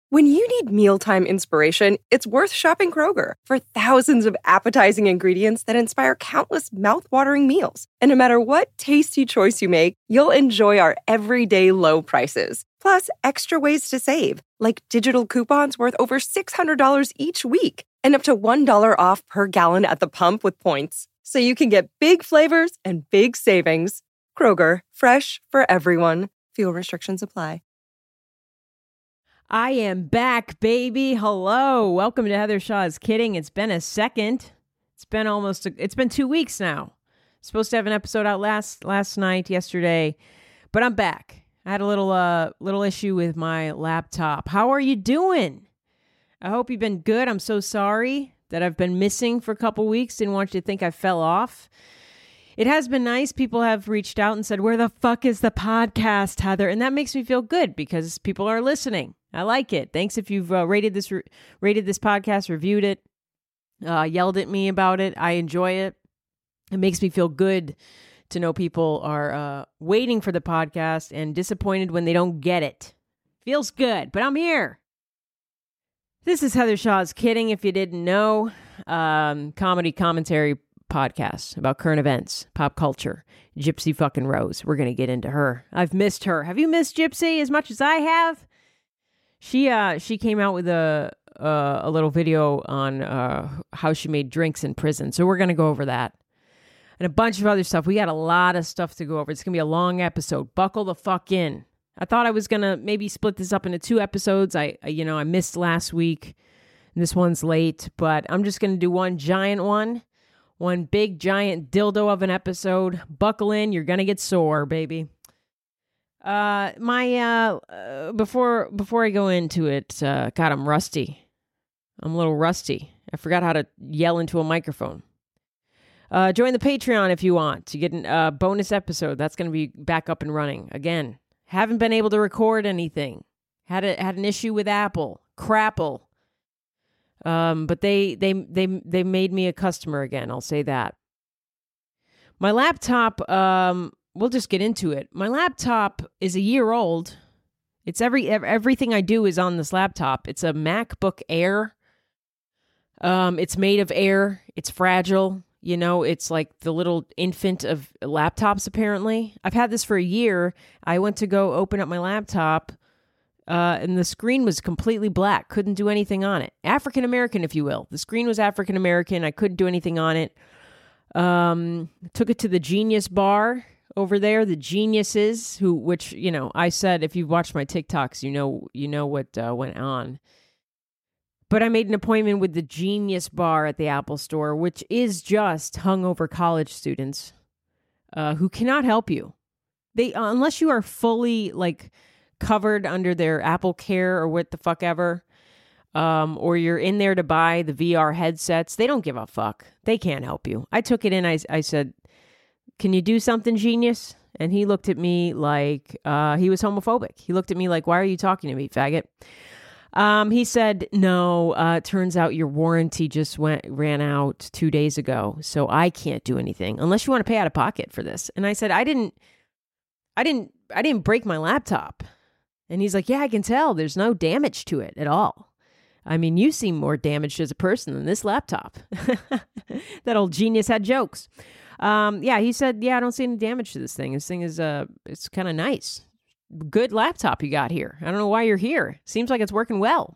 When you need mealtime inspiration, it's worth shopping Kroger for thousands of appetizing ingredients that inspire countless mouthwatering meals. And no matter what tasty choice you make, you'll enjoy our everyday low prices. Plus, extra ways to save, like digital coupons worth over $600 each week and up to $1 off per gallon at the pump with points. So you can get big flavors and big savings. Kroger, fresh for everyone. Fuel restrictions apply. I am back, baby. Hello. Welcome to Heather Shaw's Kidding. It's been a second. It's been 2 weeks now. Supposed to have an episode out last night, yesterday, but I'm back. I had a little issue with my laptop. How are you doing? I hope you've been good. I'm so sorry that I've been missing for a couple weeks. Didn't want you to think I fell off. It has been nice. People have reached out and said, "Where the fuck is the podcast, Heather?" And that makes me feel good because people are listening. I like it. Thanks if you've rated this podcast, reviewed it, yelled at me about it. I enjoy it. It makes me feel good to know people are waiting for the podcast and disappointed when they don't get it. Feels good, but I'm here. This is Heather Shaw's Kidding, if you didn't know. Comedy commentary podcast about current events, pop culture. Gypsy fucking Rose. We're going to get into her. I've missed her. Have you missed Gypsy as much as I have? She came out with a little video on how she made drinks in prison. So we're going to go over that. And a bunch of other stuff. We got a lot of stuff to go over. It's going to be a long episode. Buckle the fuck in. I thought I was going to maybe split this up into 2 episodes. I missed last week. And this one's late. But I'm just going to do one giant one. One big giant dildo of an episode. Buckle in. You're going to get sore, baby. Before I go into it, God, I'm rusty. I'm a little rusty. I forgot how to yell into a microphone. Join the Patreon if you want to get a bonus episode. That's going to be back up and running again. Haven't been able to record anything. Had an issue with Apple. Crapple. But they made me a customer again. I'll say that. My laptop. We'll just get into it. My laptop is a year old. It's everything I do is on this laptop. It's a MacBook Air. It's made of air. It's fragile. You know, it's like the little infant of laptops, apparently. I've had this for a year. I went to go open up my laptop, and the screen was completely black. Couldn't do anything on it. African-American, if you will. The screen was African-American. I couldn't do anything on it. Took it to the Genius Bar over there, the geniuses, which I said, if you've watched my TikToks, you know what went on. But I made an appointment with the Genius Bar at the Apple Store, which is just hungover college students who cannot help you. They unless you are fully covered under their Apple Care or what the fuck ever, or you're in there to buy the VR headsets, they don't give a fuck. They can't help you. I took it in. I said, "Can you do something, genius?" And he looked at me like he was homophobic. He looked at me like, "Why are you talking to me, faggot?" He said, "No, it turns out your warranty just ran out 2 days ago, so I can't do anything unless you want to pay out of pocket for this." And I said, I didn't break my laptop." And he's like, "Yeah, I can tell. There's no damage to it at all. I mean, you seem more damaged as a person than this laptop." That old genius had jokes. He said, "Yeah, I don't see any damage to this thing. This thing is, it's kind of nice. Good laptop you got here. I don't know why you're here. Seems like it's working well."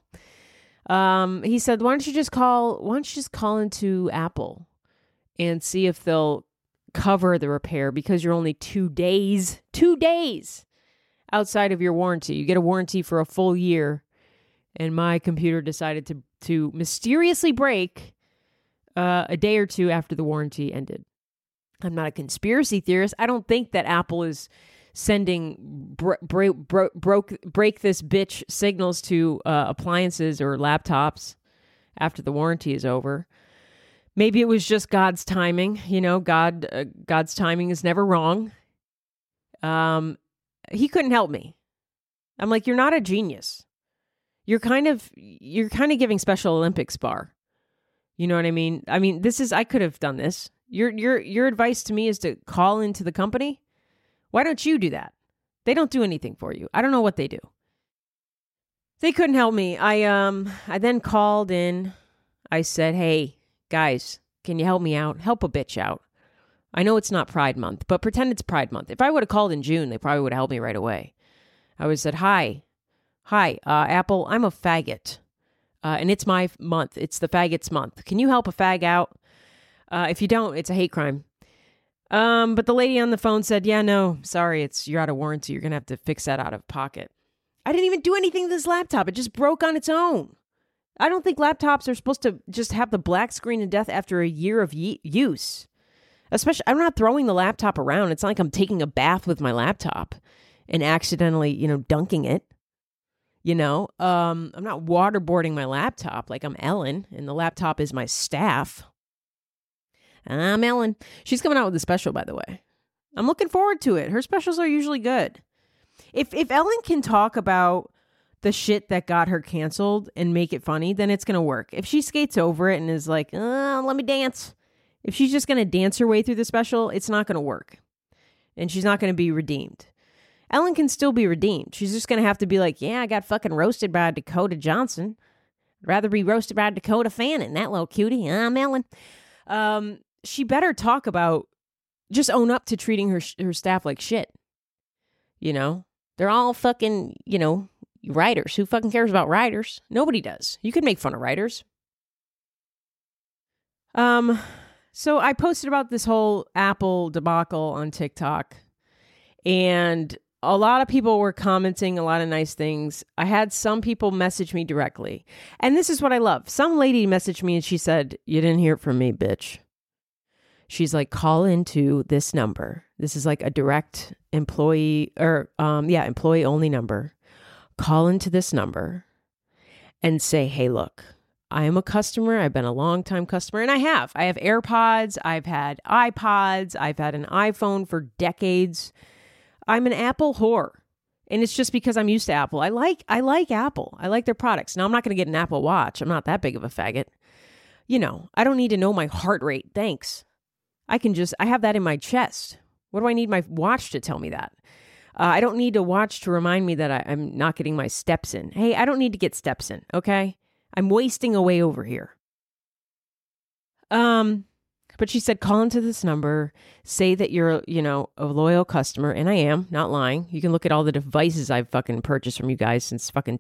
He said, why don't you just call into Apple and see if they'll cover the repair because you're only 2 days outside of your warranty. You get a warranty for a full year. And my computer decided to mysteriously break a day or two after the warranty ended. I'm not a conspiracy theorist. I don't think that Apple is sending break this bitch signals to appliances or laptops after the warranty is over. Maybe it was just God's timing. God's timing is never wrong. He couldn't help me. I'm like, you're not a genius. You're kind of giving Special Olympics bar. You know what I mean? I could have done this. Your advice to me is to call into the company. Why don't you do that? They don't do anything for you. I don't know what they do. They couldn't help me. I then called in. I said, hey, guys, can you help me out? Help a bitch out. I know it's not Pride Month, but pretend it's Pride Month. If I would have called in June, they probably would have helped me right away. I would have said, hi, Apple, I'm a faggot. And it's my month. It's the faggots month. Can you help a fag out? If you don't, it's a hate crime. But the lady on the phone said, yeah, no, sorry, you're out of warranty. You're going to have to fix that out of pocket. I didn't even do anything to this laptop. It just broke on its own. I don't think laptops are supposed to just have the black screen of death after a year of use. Especially, I'm not throwing the laptop around. It's not like I'm taking a bath with my laptop and accidentally, dunking it. I'm not waterboarding my laptop like I'm Ellen, and the laptop is my staff. I'm Ellen. She's coming out with a special, by the way. I'm looking forward to it. Her specials are usually good. If Ellen can talk about the shit that got her canceled and make it funny, then it's going to work. If she skates over it and is like, let me dance. If she's just going to dance her way through the special, it's not going to work. And she's not going to be redeemed. Ellen can still be redeemed. She's just going to have to be like, yeah, I got fucking roasted by Dakota Johnson. I'd rather be roasted by Dakota Fanning, that little cutie. I'm Ellen. She better talk about, just own up to treating her staff like shit. They're all fucking, writers. Who fucking cares about writers? Nobody does. You could make fun of writers. So I posted about this whole Apple debacle on TikTok, and a lot of people were commenting a lot of nice things. I had some people message me directly, and this is what I love. Some lady messaged me and she said, you didn't hear from me, bitch. She's like, call into this number. This is like a direct employee employee only number. Call into this number and say, hey, look, I am a customer. I've been a long time customer, and I have AirPods. I've had iPods. I've had an iPhone for decades. I'm an Apple whore, and it's just because I'm used to Apple. I like Apple. I like their products. Now, I'm not going to get an Apple Watch. I'm not that big of a faggot. I don't need to know my heart rate. Thanks. I have that in my chest. What do I need my watch to tell me that? I don't need a watch to remind me that I'm not getting my steps in. Hey, I don't need to get steps in, okay? I'm wasting away over here. But she said, call into this number, say that you're, a loyal customer, and I am, not lying. You can look at all the devices I've fucking purchased from you guys since fucking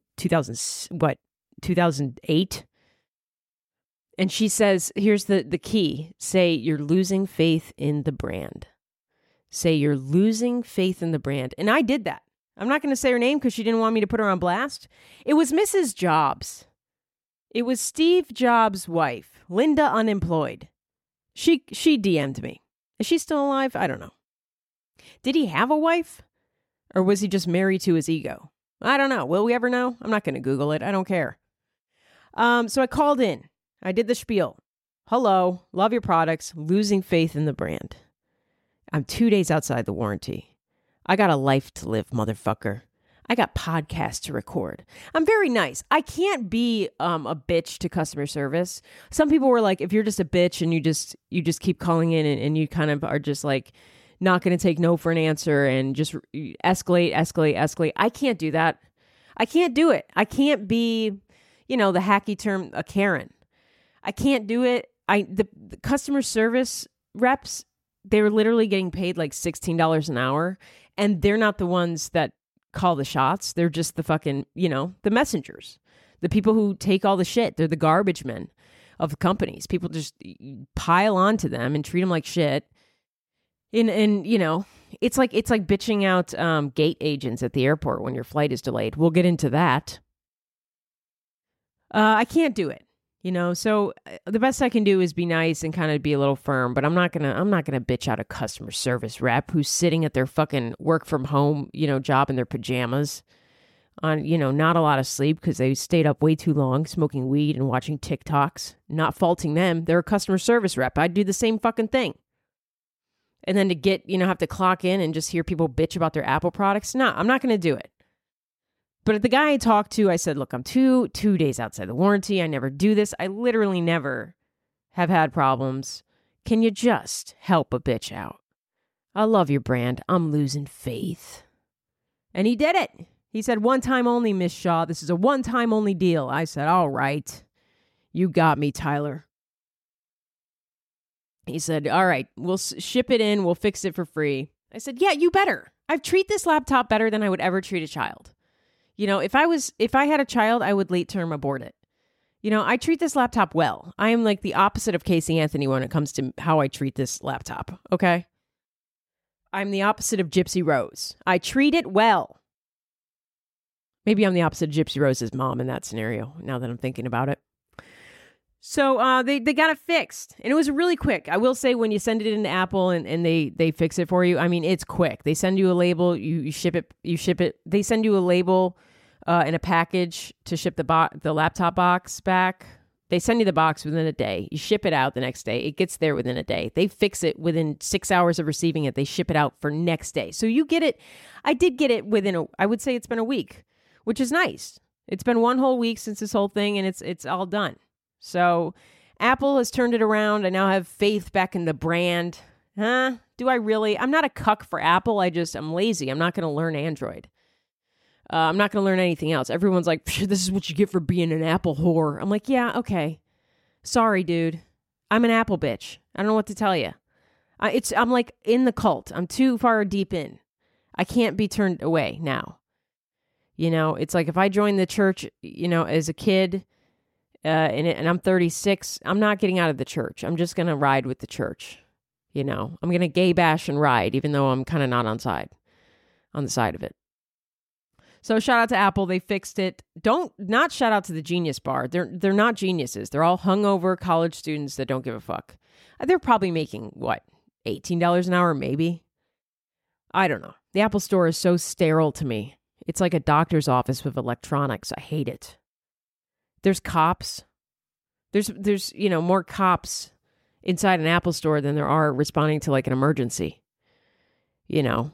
2008? And she says, here's the key. Say you're losing faith in the brand. Say you're losing faith in the brand. And I did that. I'm not going to say her name because she didn't want me to put her on blast. It was Mrs. Jobs. It was Steve Jobs' wife, Linda Unemployed. She DM'd me. Is she still alive? I don't know. Did he have a wife? Or was he just married to his ego? I don't know. Will we ever know? I'm not going to Google it. I don't care. So I called in. I did the spiel. Hello, love your products, losing faith in the brand. I'm 2 days outside the warranty. I got a life to live, motherfucker. I got podcasts to record. I'm very nice. I can't be a bitch to customer service. Some people were like, if you're just a bitch and you just keep calling in and you kind of are just like not going to take no for an answer and just escalate. I can't do that. I can't do it. I can't be, the hacky term, a Karen. I can't do it. The customer service reps, they were literally getting paid like $16 an hour, and they're not the ones that call the shots. They're just the fucking, the messengers, the people who take all the shit. They're the garbage men of the companies. People just pile onto them and treat them like shit. And it's like bitching out gate agents at the airport when your flight is delayed. We'll get into that. I can't do it. So the best I can do is be nice and kind of be a little firm, but I'm not gonna bitch out a customer service rep who's sitting at their fucking work from home, job in their pajamas on, not a lot of sleep because they stayed up way too long smoking weed and watching TikToks. Not faulting them. They're a customer service rep. I'd do the same fucking thing. And then to get, have to clock in and just hear people bitch about their Apple products. No, I'm not going to do it. But the guy I talked to, I said, look, I'm two days outside the warranty. I never do this. I literally never have had problems. Can you just help a bitch out? I love your brand. I'm losing faith. And he did it. He said, one time only, Miss Shaw. This is a one time only deal. I said, all right. You got me, Tyler. He said, all right, we'll ship it in. We'll fix it for free. I said, yeah, you better. I treat this laptop better than I would ever treat a child. You know, if I had a child, I would late term abort it. You know, I treat this laptop well. I am like the opposite of Casey Anthony when it comes to how I treat this laptop. Okay. I'm the opposite of Gypsy Rose. I treat it well. Maybe I'm the opposite of Gypsy Rose's mom in that scenario, now that I'm thinking about it. So they got it fixed, and it was really quick. I will say, when you send it into Apple and they fix it for you, I mean, it's quick. They send you a label, you ship it. They send you a label in a package to ship the laptop box back. They send you the box within a day. You ship it out the next day. It gets there within a day. They fix it within 6 hours of receiving it. They ship it out for next day. So you get it. I did get it within I would say it's been a week, which is nice. It's been one whole week since this whole thing, and it's all done. So Apple has turned it around. I now have faith back in the brand. Huh? Do I really? I'm not a cuck for Apple. I'm lazy. I'm not going to learn Android. I'm not going to learn anything else. Everyone's like, this is what you get for being an Apple whore. I'm like, yeah, okay. Sorry, dude. I'm an Apple bitch. I don't know what to tell you. I'm like in the cult. I'm too far deep in. I can't be turned away now. You know, it's like if I joined the church, you know, as a kid, and I'm 36, I'm not getting out of the church. I'm just going to ride with the church. You know, I'm going to gay bash and ride, even though I'm kind of not on the side of it. So shout out to Apple. They fixed it. Not shout out to the Genius Bar. They're not geniuses. They're all hungover college students that don't give a fuck. They're probably making, what, $18 an hour, maybe? I don't know. The Apple Store is so sterile to me. It's like a doctor's office with electronics. I hate it. There's cops. There's you know, more cops inside an Apple Store than there are responding to like an emergency. You know,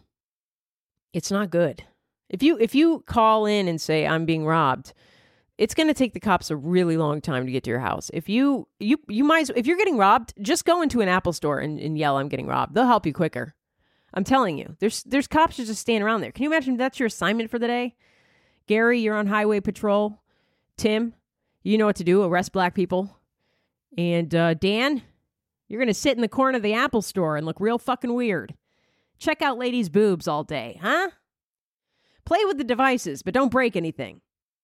it's not good. If you call in and say I'm being robbed, it's going to take the cops a really long time to get to your house. If you might, if you're getting robbed, just go into an Apple Store and yell I'm getting robbed. They'll help you quicker. I'm telling you. There's cops just standing around there. Can you imagine if that's your assignment for the day? Gary, you're on highway patrol. Tim, you know what to do. Arrest black people. And Dan, you're going to sit in the corner of the Apple Store and look real fucking weird. Check out ladies' boobs all day, huh? Play with the devices, but don't break anything.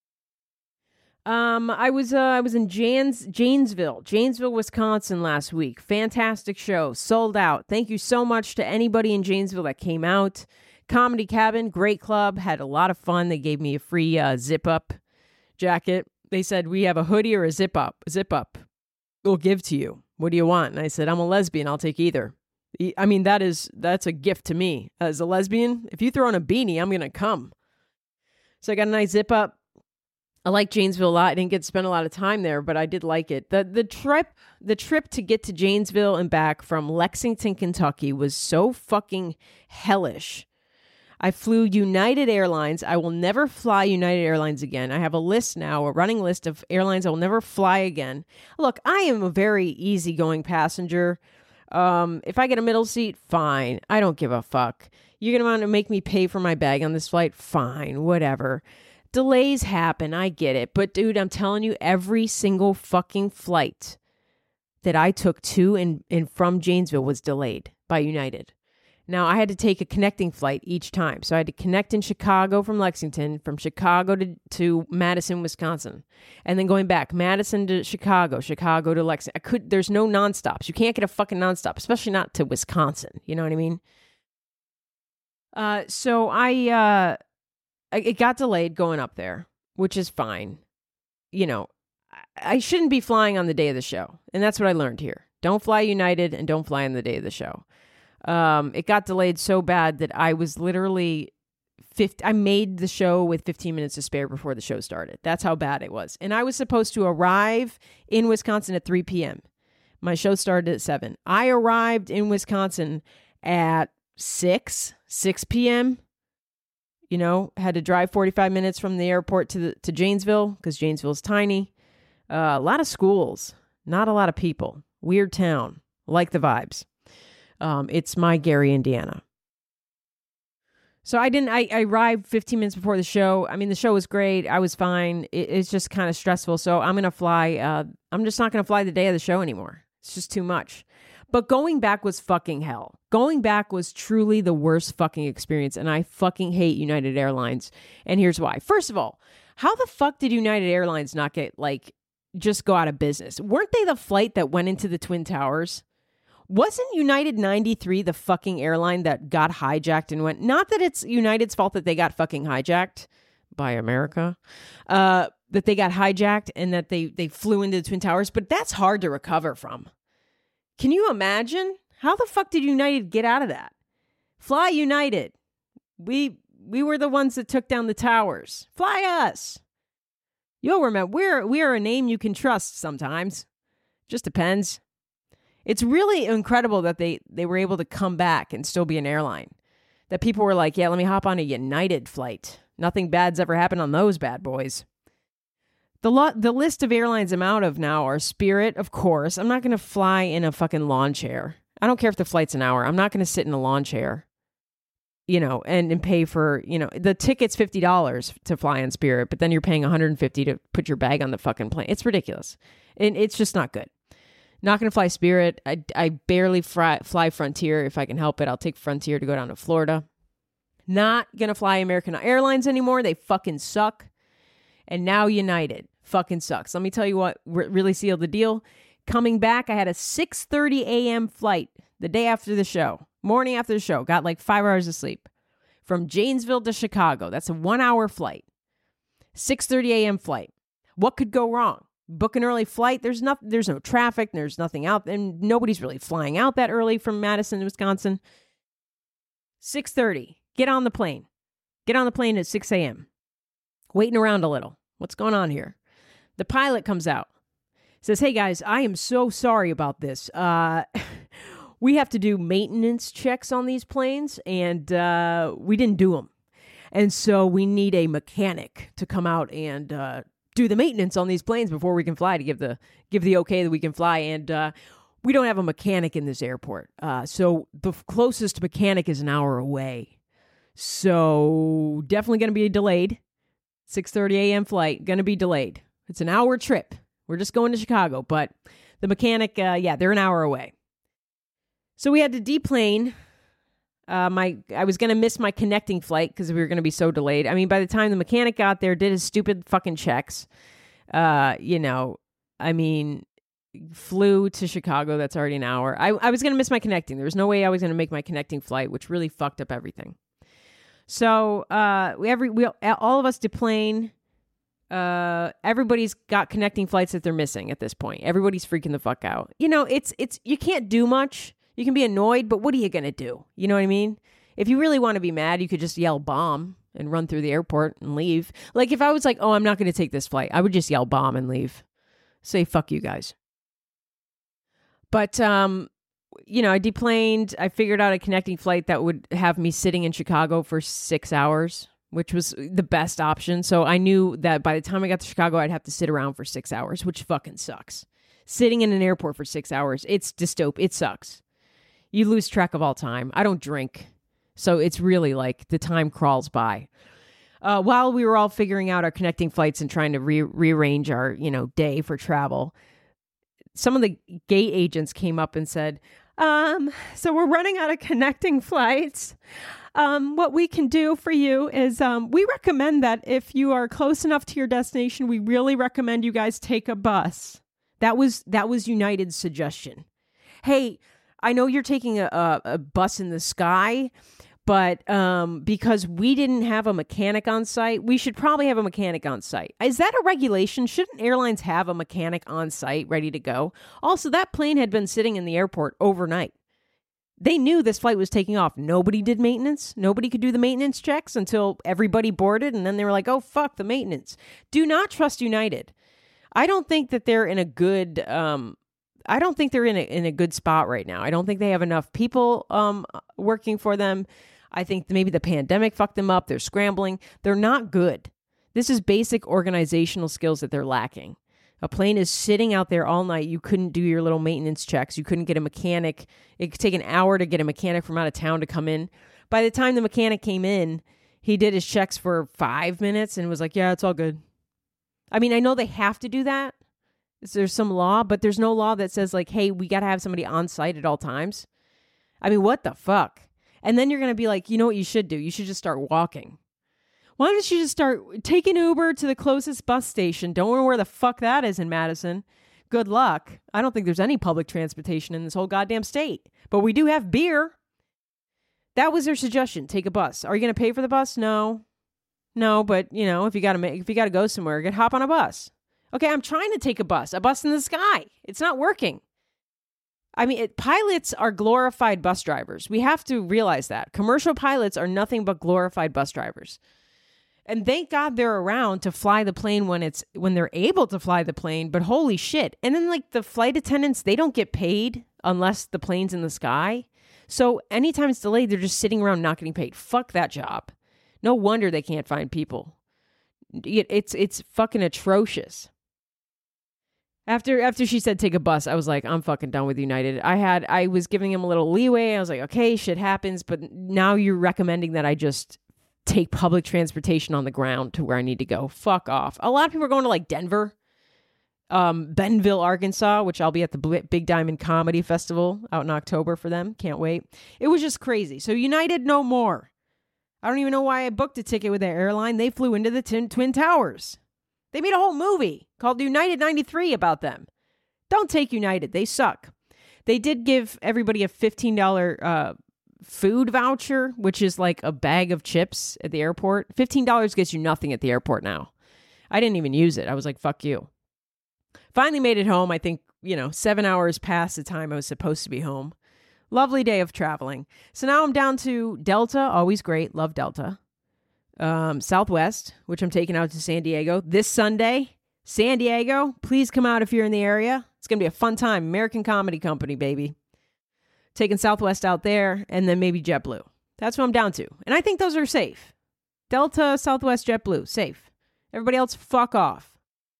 I was in Janesville, Wisconsin last week. Fantastic show, sold out. Thank you so much to anybody in Janesville that came out. Comedy Cabin, great club, had a lot of fun. They gave me a free zip up jacket. They said, we have a hoodie or a zip up. We'll give to you. What do you want? And I said, I'm a lesbian. I'll take either. I mean, that's a gift to me. As a lesbian, if you throw on a beanie, I'm going to come. So I got a nice zip up. I like Janesville a lot. I didn't get to spend a lot of time there, but I did like it. The trip to get to Janesville and back from Lexington, Kentucky was so fucking hellish. I flew United Airlines. I will never fly United Airlines again. I have a list now, a running list of airlines I will never fly again. Look, I am a very easygoing passenger. If I get a middle seat, fine. I don't give a fuck. You're going to want to make me pay for my bag on this flight? Fine, whatever. Delays happen. I get it. But dude, I'm telling you, every single fucking flight that I took to and from Janesville was delayed by United. Now, I had to take a connecting flight each time. So I had to connect in Chicago from Lexington, from Chicago to Madison, Wisconsin. And then going back, Madison to Chicago, Chicago to Lexington. There's no nonstops. You can't get a fucking nonstop, especially not to Wisconsin. You know what I mean? So it got delayed going up there, which is fine. You know, I shouldn't be flying on the day of the show. And that's what I learned here. Don't fly United and don't fly on the day of the show. It got delayed so bad that I was literally I made the show with 15 minutes to spare before the show started. That's how bad it was. And I was supposed to arrive in Wisconsin at 3 p.m. My show started at 7. I arrived in Wisconsin at 6 p.m. You know, had to drive 45 minutes from the airport to Janesville because Janesville's tiny. A lot of schools, not a lot of people. Weird town. Like the vibes. It's my Gary, Indiana. So I arrived 15 minutes before the show. I mean, the show was great. I was fine. It's just kind of stressful. So I'm going to fly. I'm just not going to fly the day of the show anymore. It's just too much. But going back was fucking hell. Going back was truly the worst fucking experience. And I fucking hate United Airlines. And here's why. First of all, how the fuck did United Airlines not get just go out of business? Weren't they the flight that went into the Twin Towers? Wasn't United 93 the fucking airline that got hijacked and went? Not that it's United's fault that they got fucking hijacked by America, that they got hijacked and that they flew into the Twin Towers, but that's hard to recover from. Can you imagine? How the fuck did United get out of that? Fly United. We were the ones that took down the towers. Fly us. You'll remember, we are a name you can trust sometimes. Just depends. It's really incredible that they were able to come back and still be an airline. That people were like, yeah, let me hop on a United flight. Nothing bad's ever happened on those bad boys. The list of airlines I'm out of now are Spirit, of course. I'm not going to fly in a fucking lawn chair. I don't care if the flight's an hour. I'm not going to sit in a lawn chair, and pay for, the ticket's $50 to fly on Spirit, but then you're paying $150 to put your bag on the fucking plane. It's ridiculous. And it's just not good. Not going to fly Spirit. I barely fly Frontier. If I can help it, I'll take Frontier to go down to Florida. Not going to fly American Airlines anymore. They fucking suck. And now United fucking sucks. Let me tell you what really sealed the deal. Coming back, I had a 6:30 a.m. flight the day after the show. Morning after the show. Got 5 hours of sleep. From Janesville to Chicago. That's a 1-hour flight. 6:30 a.m. flight. What could go wrong? Book an early flight. There's no traffic. There's nothing out. And nobody's really flying out that early from Madison, Wisconsin. 6:30. Get on the plane. Get on the plane at 6 a.m. Waiting around a little. What's going on here? The pilot comes out. Says, hey guys, I am so sorry about this. We have to do maintenance checks on these planes, and we didn't do them. And so we need a mechanic to come out and do the maintenance on these planes before we can fly, to give the okay that we can fly. And we don't have a mechanic in this airport. So the closest mechanic is an hour away. So definitely going to be delayed. 6:30 a.m. flight, going to be delayed. It's an hour trip. We're just going to Chicago, but the mechanic, they're an hour away. So we had to deplane. I was going to miss my connecting flight because we were going to be so delayed. I mean, by the time the mechanic got there, did his stupid fucking checks, flew to Chicago. That's already an hour. I was going to miss my connecting. There was no way I was going to make my connecting flight, which really fucked up everything. So all of us deplane. Everybody's got connecting flights that they're missing at this point. Everybody's freaking the fuck out. It's you can't do much. You can be annoyed, but what are you going to do? You know what I mean? If you really want to be mad, you could just yell bomb and run through the airport and leave. If I was like, oh, I'm not going to take this flight, I would just yell bomb and leave. Say, fuck you guys. But, I deplaned. I figured out a connecting flight that would have me sitting in Chicago for 6 hours, which was the best option. So I knew that by the time I got to Chicago, I'd have to sit around for 6 hours, which fucking sucks. Sitting in an airport for 6 hours, it's dystopian. It sucks. You lose track of all time. I don't drink. So it's really the time crawls by. While we were all figuring out our connecting flights and trying to rearrange our, day for travel, some of the gate agents came up and said, so we're running out of connecting flights. What we can do for you is we recommend that if you are close enough to your destination, we really recommend you guys take a bus. That was United's suggestion. Hey, I know you're taking a bus in the sky, but because we didn't have a mechanic on site, we should probably have a mechanic on site. Is that a regulation? Shouldn't airlines have a mechanic on site ready to go? Also, that plane had been sitting in the airport overnight. They knew this flight was taking off. Nobody did maintenance. Nobody could do the maintenance checks until everybody boarded, and then they were like, oh, fuck the maintenance. Do not trust United. I don't think that they're in a good... I don't think they're in a good spot right now. I don't think they have enough people working for them. I think maybe the pandemic fucked them up. They're scrambling. They're not good. This is basic organizational skills that they're lacking. A plane is sitting out there all night. You couldn't do your little maintenance checks. You couldn't get a mechanic. It could take an hour to get a mechanic from out of town to come in. By the time the mechanic came in, he did his checks for 5 minutes and was like, yeah, it's all good. I mean, I know they have to do that. There's some law, but there's no law that says like, hey, we got to have somebody on site at all times. I mean, what the fuck? And then you're going to be like, you know what you should do? You should just start walking. Why don't you just start taking Uber to the closest bus station? Don't know where the fuck that is in Madison. Good luck. I don't think there's any public transportation in this whole goddamn state. But we do have beer. That was their suggestion. Take a bus. Are you going to pay for the bus? No, but you know, if you got to go somewhere, hop on a bus. Okay, I'm trying to take a bus in the sky. It's not working. I mean, pilots are glorified bus drivers. We have to realize that. Commercial pilots are nothing but glorified bus drivers. And thank God they're around to fly the plane when they're able to fly the plane, but holy shit. And then like the flight attendants, they don't get paid unless the plane's in the sky. So anytime it's delayed, they're just sitting around not getting paid. Fuck that job. No wonder they can't find people. It's fucking atrocious. After she said take a bus, I was like, I'm fucking done with United. I was giving him a little leeway. I was like, okay, shit happens. But now you're recommending that I just take public transportation on the ground to where I need to go. Fuck off. A lot of people are going to like Denver, Bentonville, Arkansas, which I'll be at the Big Diamond Comedy Festival out in October for them. Can't wait. It was just crazy. So United, no more. I don't even know why I booked a ticket with their airline. They flew into the Twin Towers. They made a whole movie called United 93 about them. Don't take United. They suck. They did give everybody a $15 food voucher, which is like a bag of chips at the airport. $15 gets you nothing at the airport now. I didn't even use it. I was like, fuck you. Finally made it home. I think, 7 hours past the time I was supposed to be home. Lovely day of traveling. So now I'm down to Delta. Always great. Love Delta. Southwest, which I'm taking out to San Diego this Sunday. San Diego, please come out if you're in the area. It's going to be a fun time. American Comedy Company, baby. Taking Southwest out there, and then maybe JetBlue. That's what I'm down to. And I think those are safe. Delta, Southwest, JetBlue, safe. Everybody else, fuck off.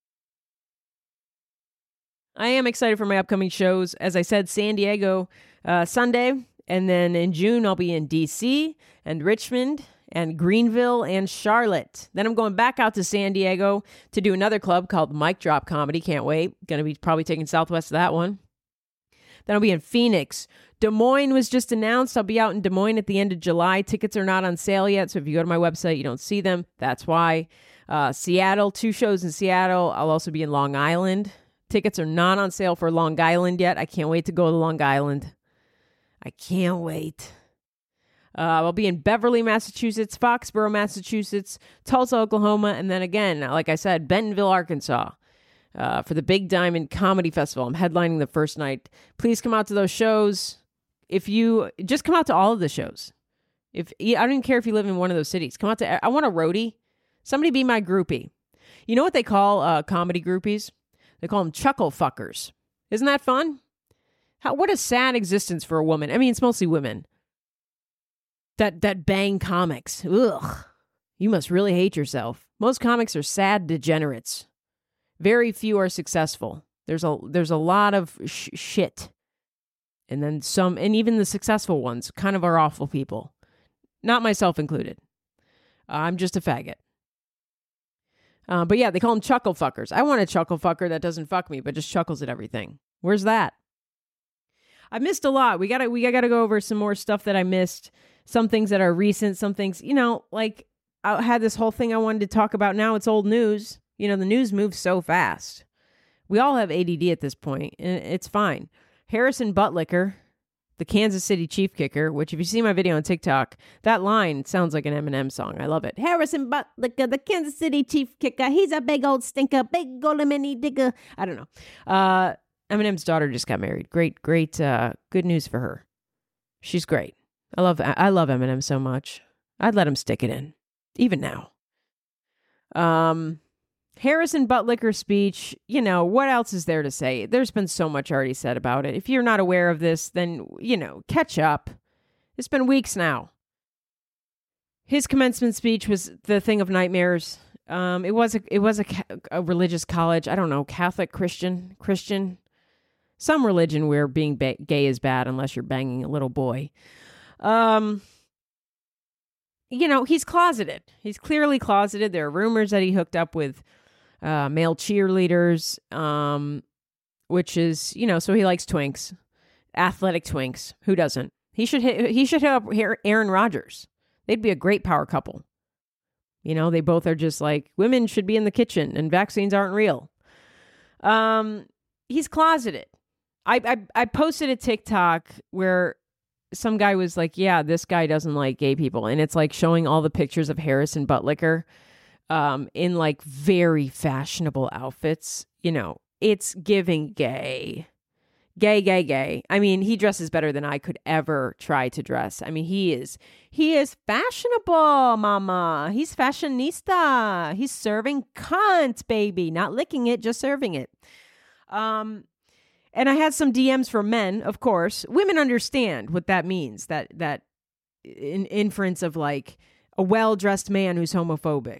I am excited for my upcoming shows. As I said, San Diego Sunday, and then in June, I'll be in DC and Richmond and Greenville and Charlotte. Then I'm going back out to San Diego to do another club called Mic Drop Comedy. Can't wait. Going to be probably taking Southwest to that one. Then I'll be in Phoenix. Des Moines was just announced. I'll be out in Des Moines at the end of July. Tickets are not on sale yet, so if you go to my website, you don't see them. That's why. Seattle, 2 shows in Seattle. I'll also be in Long Island. Tickets are not on sale for Long Island yet. I can't wait to go to Long Island. I can't wait. I'll be in Beverly, Massachusetts, Foxborough, Massachusetts, Tulsa, Oklahoma, and then again, like I said, Bentonville, Arkansas. For the Big Diamond Comedy Festival. I'm headlining the first night. Please come out to those shows. If you just come out to all of the shows. I don't even care if you live in one of those cities. Come out to, I want a roadie. Somebody be my groupie. You know what they call comedy groupies? They call them chuckle fuckers. Isn't that fun? What a sad existence for a woman. I mean, it's mostly women. That bang comics. Ugh. You must really hate yourself. Most comics are sad degenerates. Very few are successful. There's a lot of shit. And then some, and even the successful ones kind of are awful people. Not myself included. I'm just a faggot. But yeah, they call them chuckle fuckers. I want a chuckle fucker that doesn't fuck me, but just chuckles at everything. Where's that? I missed a lot. We gotta go over some more stuff that I missed. Some things that are recent, some things, like I had this whole thing I wanted to talk about. Now it's old news. The news moves so fast. We all have ADD at this point, and it's fine. Harrison Buttlicker, the Kansas City Chief kicker, which if you see my video on TikTok, that line sounds like an Eminem song. I love it. Harrison Buttlicker, the Kansas City Chief kicker. He's a big old stinker, big old mini digger. I don't know. Eminem's daughter just got married. Great, good news for her. She's great. I love Eminem so much. I'd let him stick it in, even now. Harrison Buttlicker's speech, what else is there to say? There's been so much already said about it. If you're not aware of this, then, catch up. It's been weeks now. His commencement speech was the thing of nightmares. It was a religious college. I don't know, Catholic, Christian, some religion where being gay is bad unless you're banging a little boy. he's closeted. He's clearly closeted. There are rumors that he hooked up with male cheerleaders, which is, so he likes twinks, athletic twinks. Who doesn't? He should hit up Aaron Rodgers. They'd be a great power couple. They both are just like, women should be in the kitchen and vaccines aren't real. He's closeted. I posted a TikTok where some guy was like, yeah, this guy doesn't like gay people. And it's like showing all the pictures of Harrison Buttlicker in like very fashionable outfits. It's giving gay. Gay. I mean, he dresses better than I could ever try to dress. I mean, he is fashionable, mama. He's fashionista. He's serving cunt, baby. Not licking it, just serving it. And I had some DMs from men, of course. Women understand what that means, that inference of like a well-dressed man who's homophobic.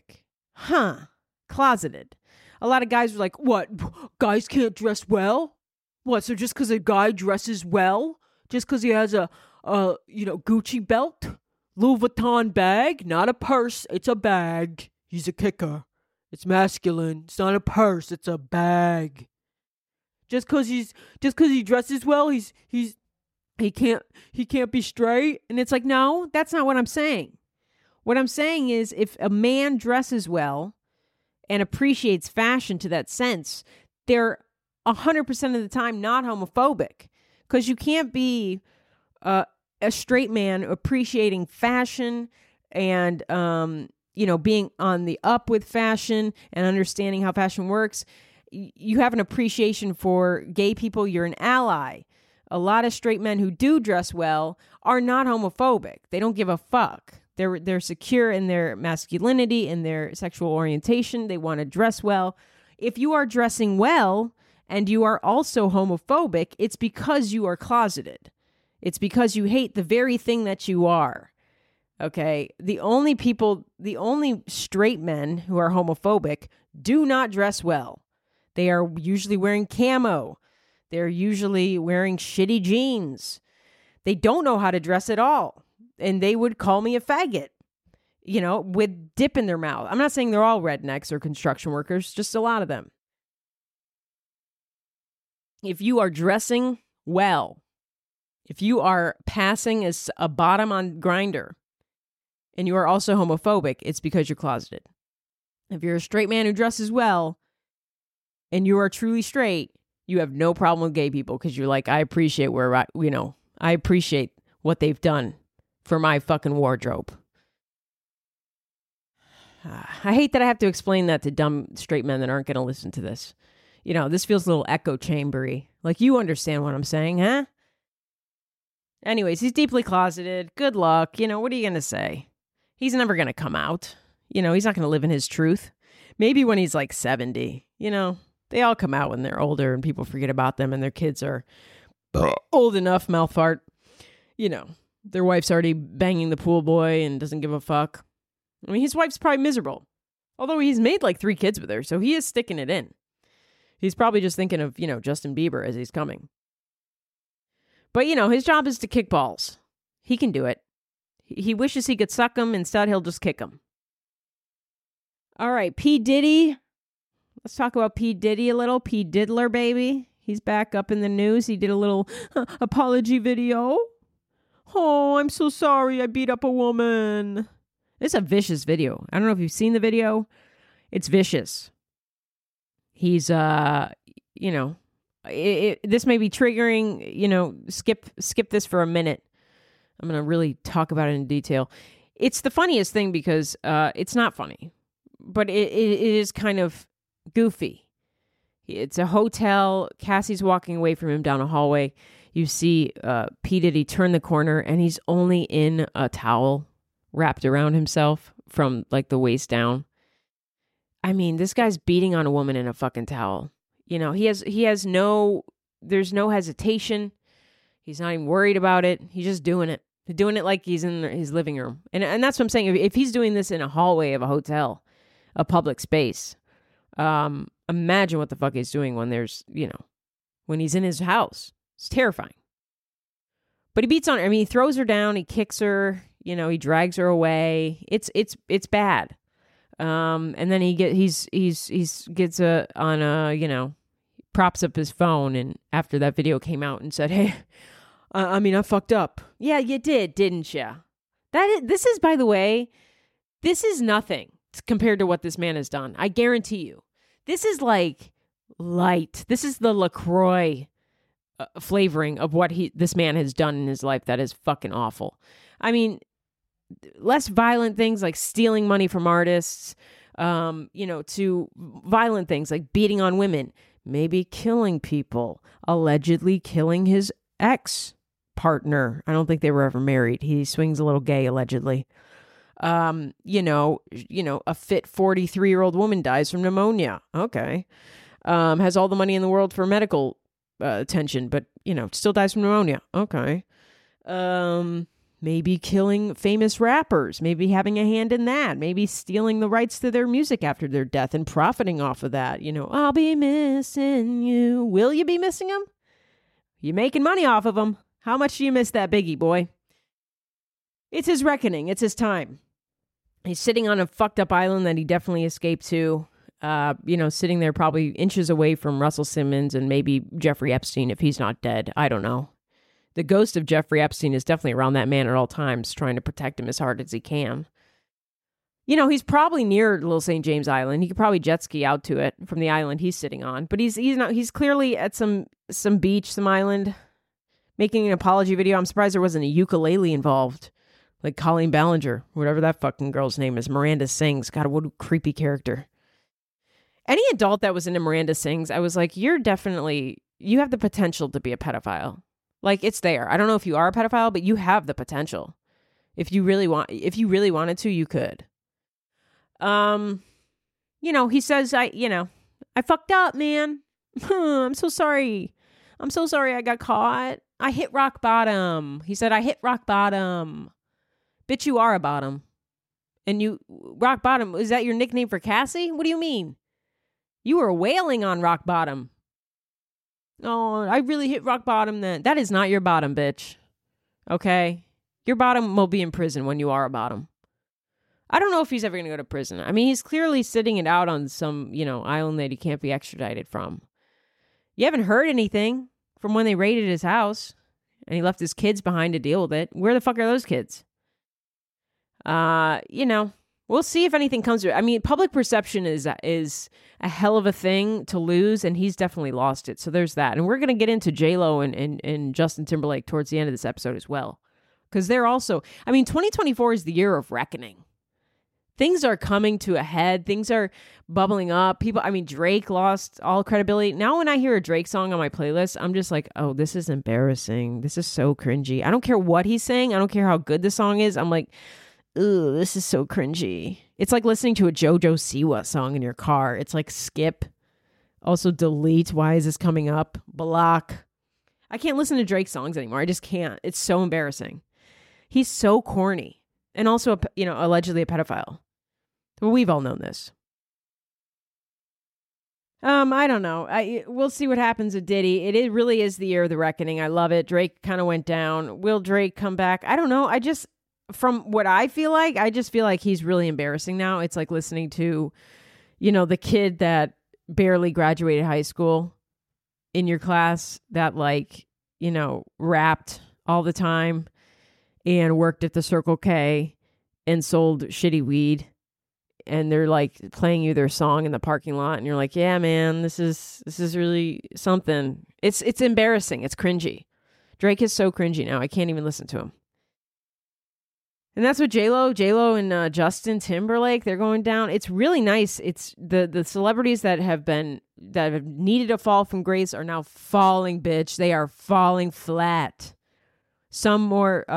Closeted. A lot of guys were like, what? Guys can't dress well? What, so just because a guy dresses well, just because he has a Gucci belt, Louis Vuitton bag, not a purse, it's a bag. He's a kicker. It's masculine. It's not a purse, it's a bag. Just because he dresses well, he can't be straight. And it's like, no, that's not what I'm saying. What I'm saying is, if a man dresses well and appreciates fashion to that sense, they're 100% of the time not homophobic, because you can't be a straight man appreciating fashion and being on the up with fashion and understanding how fashion works. You have an appreciation for gay people. You're an ally. A lot of straight men who do dress well are not homophobic. They don't give a fuck. They're secure in their masculinity and their sexual orientation. They want to dress well. If you are dressing well and you are also homophobic, it's because you are closeted. It's because you hate the very thing that you are. Okay? The only straight men who are homophobic do not dress well. They are usually wearing camo. They're usually wearing shitty jeans. They don't know how to dress at all. And they would call me a faggot, with dip in their mouth. I'm not saying they're all rednecks or construction workers, just a lot of them. If you are dressing well, if you are passing as a bottom on Grindr, and you are also homophobic, it's because you're closeted. If you're a straight man who dresses well, and you are truly straight, you have no problem with gay people, because you're like, I appreciate I appreciate what they've done for my fucking wardrobe. I hate that I have to explain that to dumb straight men that aren't going to listen to this. This feels a little echo chambery. Like, you understand what I'm saying, huh? Anyways, he's deeply closeted. Good luck. What are you going to say? He's never going to come out. He's not going to live in his truth. Maybe when he's like 70, they all come out when they're older and people forget about them and their kids are old enough, mouth fart. Their wife's already banging the pool boy and doesn't give a fuck. I mean, his wife's probably miserable. Although he's made like 3 kids with her, so he is sticking it in. He's probably just thinking of, Justin Bieber as he's coming. But, his job is to kick balls. He can do it. He wishes he could suck them. Instead, he'll just kick them. All right, P. Diddy. Let's talk about P. Diddy a little. P. Diddler, baby. He's back up in the news. He did a little apology video. Oh, I'm so sorry. I beat up a woman. It's a vicious video. I don't know if you've seen the video. It's vicious. He's, this may be triggering, skip this for a minute. I'm going to really talk about it in detail. It's the funniest thing because it's not funny, but it is kind of goofy. It's a hotel. Cassie's walking away from him down a hallway. You see P. Diddy turn the corner and he's only in a towel wrapped around himself from like the waist down. I mean, this guy's beating on a woman in a fucking towel. There's no hesitation. He's not even worried about it. He's just doing it. He's doing it like he's in his living room. And that's what I'm saying. If he's doing this in a hallway of a hotel, a public space, imagine what the fuck he's doing when when he's in his house. It's terrifying. But he beats on her. I mean, he throws her down. He kicks her. You know, he drags her away. It's bad. And then he gets props up his phone, and after that video came out and said, "Hey, I fucked up." Yeah, you did, didn't you? This is, by the way, this is nothing compared to what this man has done. I guarantee you. This is like light. This is the LaCroix flavoring of what this man has done in his life that is fucking awful. I mean, less violent things like stealing money from artists, to violent things like beating on women, maybe killing people, allegedly killing his ex-partner. I don't think they were ever married. He swings a little gay, allegedly. A fit 43-year-old woman dies from pneumonia. Okay. Has all the money in the world for medical attention, but, still dies from pneumonia. Okay. Maybe killing famous rappers, maybe having a hand in that, maybe stealing the rights to their music after their death and profiting off of that. I'll be missing you. Will you be missing him? You making money off of him. How much do you miss that Biggie boy? It's his reckoning. It's his time. He's sitting on a fucked up island that he definitely escaped to, sitting there probably inches away from Russell Simmons and maybe Jeffrey Epstein if he's not dead. I don't know. The ghost of Jeffrey Epstein is definitely around that man at all times, trying to protect him as hard as he can. He's probably near Little St. James Island. He could probably jet ski out to it from the island he's sitting on. But he's clearly at some beach, some island, making an apology video. I'm surprised there wasn't a ukulele involved, like Colleen Ballinger, whatever that fucking girl's name is. Miranda Sings. God, what a creepy character. Any adult that was into Miranda Sings, I was like, you have the potential to be a pedophile. Like, it's there. I don't know if you are a pedophile, but you have the potential. If you really wanted to, you could. He says, I fucked up, man. I'm so sorry. I'm so sorry I got caught. I hit rock bottom. He said, I hit rock bottom. Bitch, you are a bottom. And rock bottom, is that your nickname for Cassie? What do you mean? You were wailing on rock bottom. Oh, I really hit rock bottom then. That is not your bottom, bitch. Okay? Your bottom will be in prison when you are a bottom. I don't know if he's ever going to go to prison. I mean, he's clearly sitting it out on some, island that he can't be extradited from. You haven't heard anything from when they raided his house and he left his kids behind to deal with it. Where the fuck are those kids? We'll see if anything comes to it. I mean, public perception is a hell of a thing to lose, and he's definitely lost it. So there's that. And we're going to get into J-Lo and Justin Timberlake towards the end of this episode as well. Because they're also, 2024 is the year of reckoning. Things are coming to a head. Things are bubbling up. Drake lost all credibility. Now when I hear a Drake song on my playlist, I'm just like, oh, this is embarrassing. This is so cringy. I don't care what he's saying. I don't care how good the song is. I'm like, ooh, this is so cringy. It's like listening to a JoJo Siwa song in your car. It's like skip. Also delete. Why is this coming up? Block. I can't listen to Drake songs anymore. I just can't. It's so embarrassing. He's so corny. And also, allegedly a pedophile. Well, we've all known this. I don't know. We'll see what happens with Diddy. It really is the year of the reckoning. I love it. Drake kind of went down. Will Drake come back? I don't know. From what I feel like, I just feel like he's really embarrassing now. It's like listening to, the kid that barely graduated high school in your class that rapped all the time and worked at the Circle K and sold shitty weed. And they're like playing you their song in the parking lot. And you're like, yeah, man, this is really something. It's embarrassing. It's cringy. Drake is so cringy now. I can't even listen to him. And that's what J-Lo and Justin Timberlake, they're going down. It's really nice. It's the celebrities that have needed a fall from grace are now falling, bitch. They are falling flat. Some more,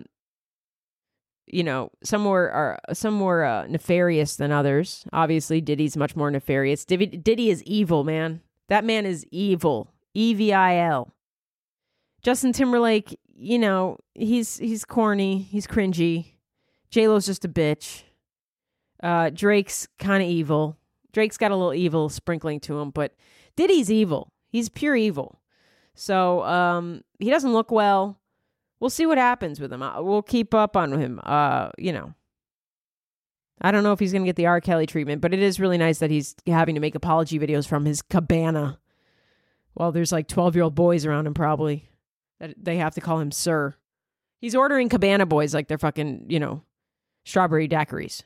some more nefarious than others. Obviously, Diddy's much more nefarious. Diddy is evil, man. That man is evil. EVIL. Justin Timberlake, he's corny. He's cringy. J-Lo's just a bitch. Drake's kind of evil. Drake's got a little evil sprinkling to him, but Diddy's evil. He's pure evil. So he doesn't look well. We'll see what happens with him. We'll keep up on him. You know, I don't know if he's going to get the R. Kelly treatment, but it is really nice that he's having to make apology videos from his cabana. Well, there's like 12-year-old boys around him probably that they have to call him sir. He's ordering cabana boys like they're fucking, you know, strawberry daiquiris.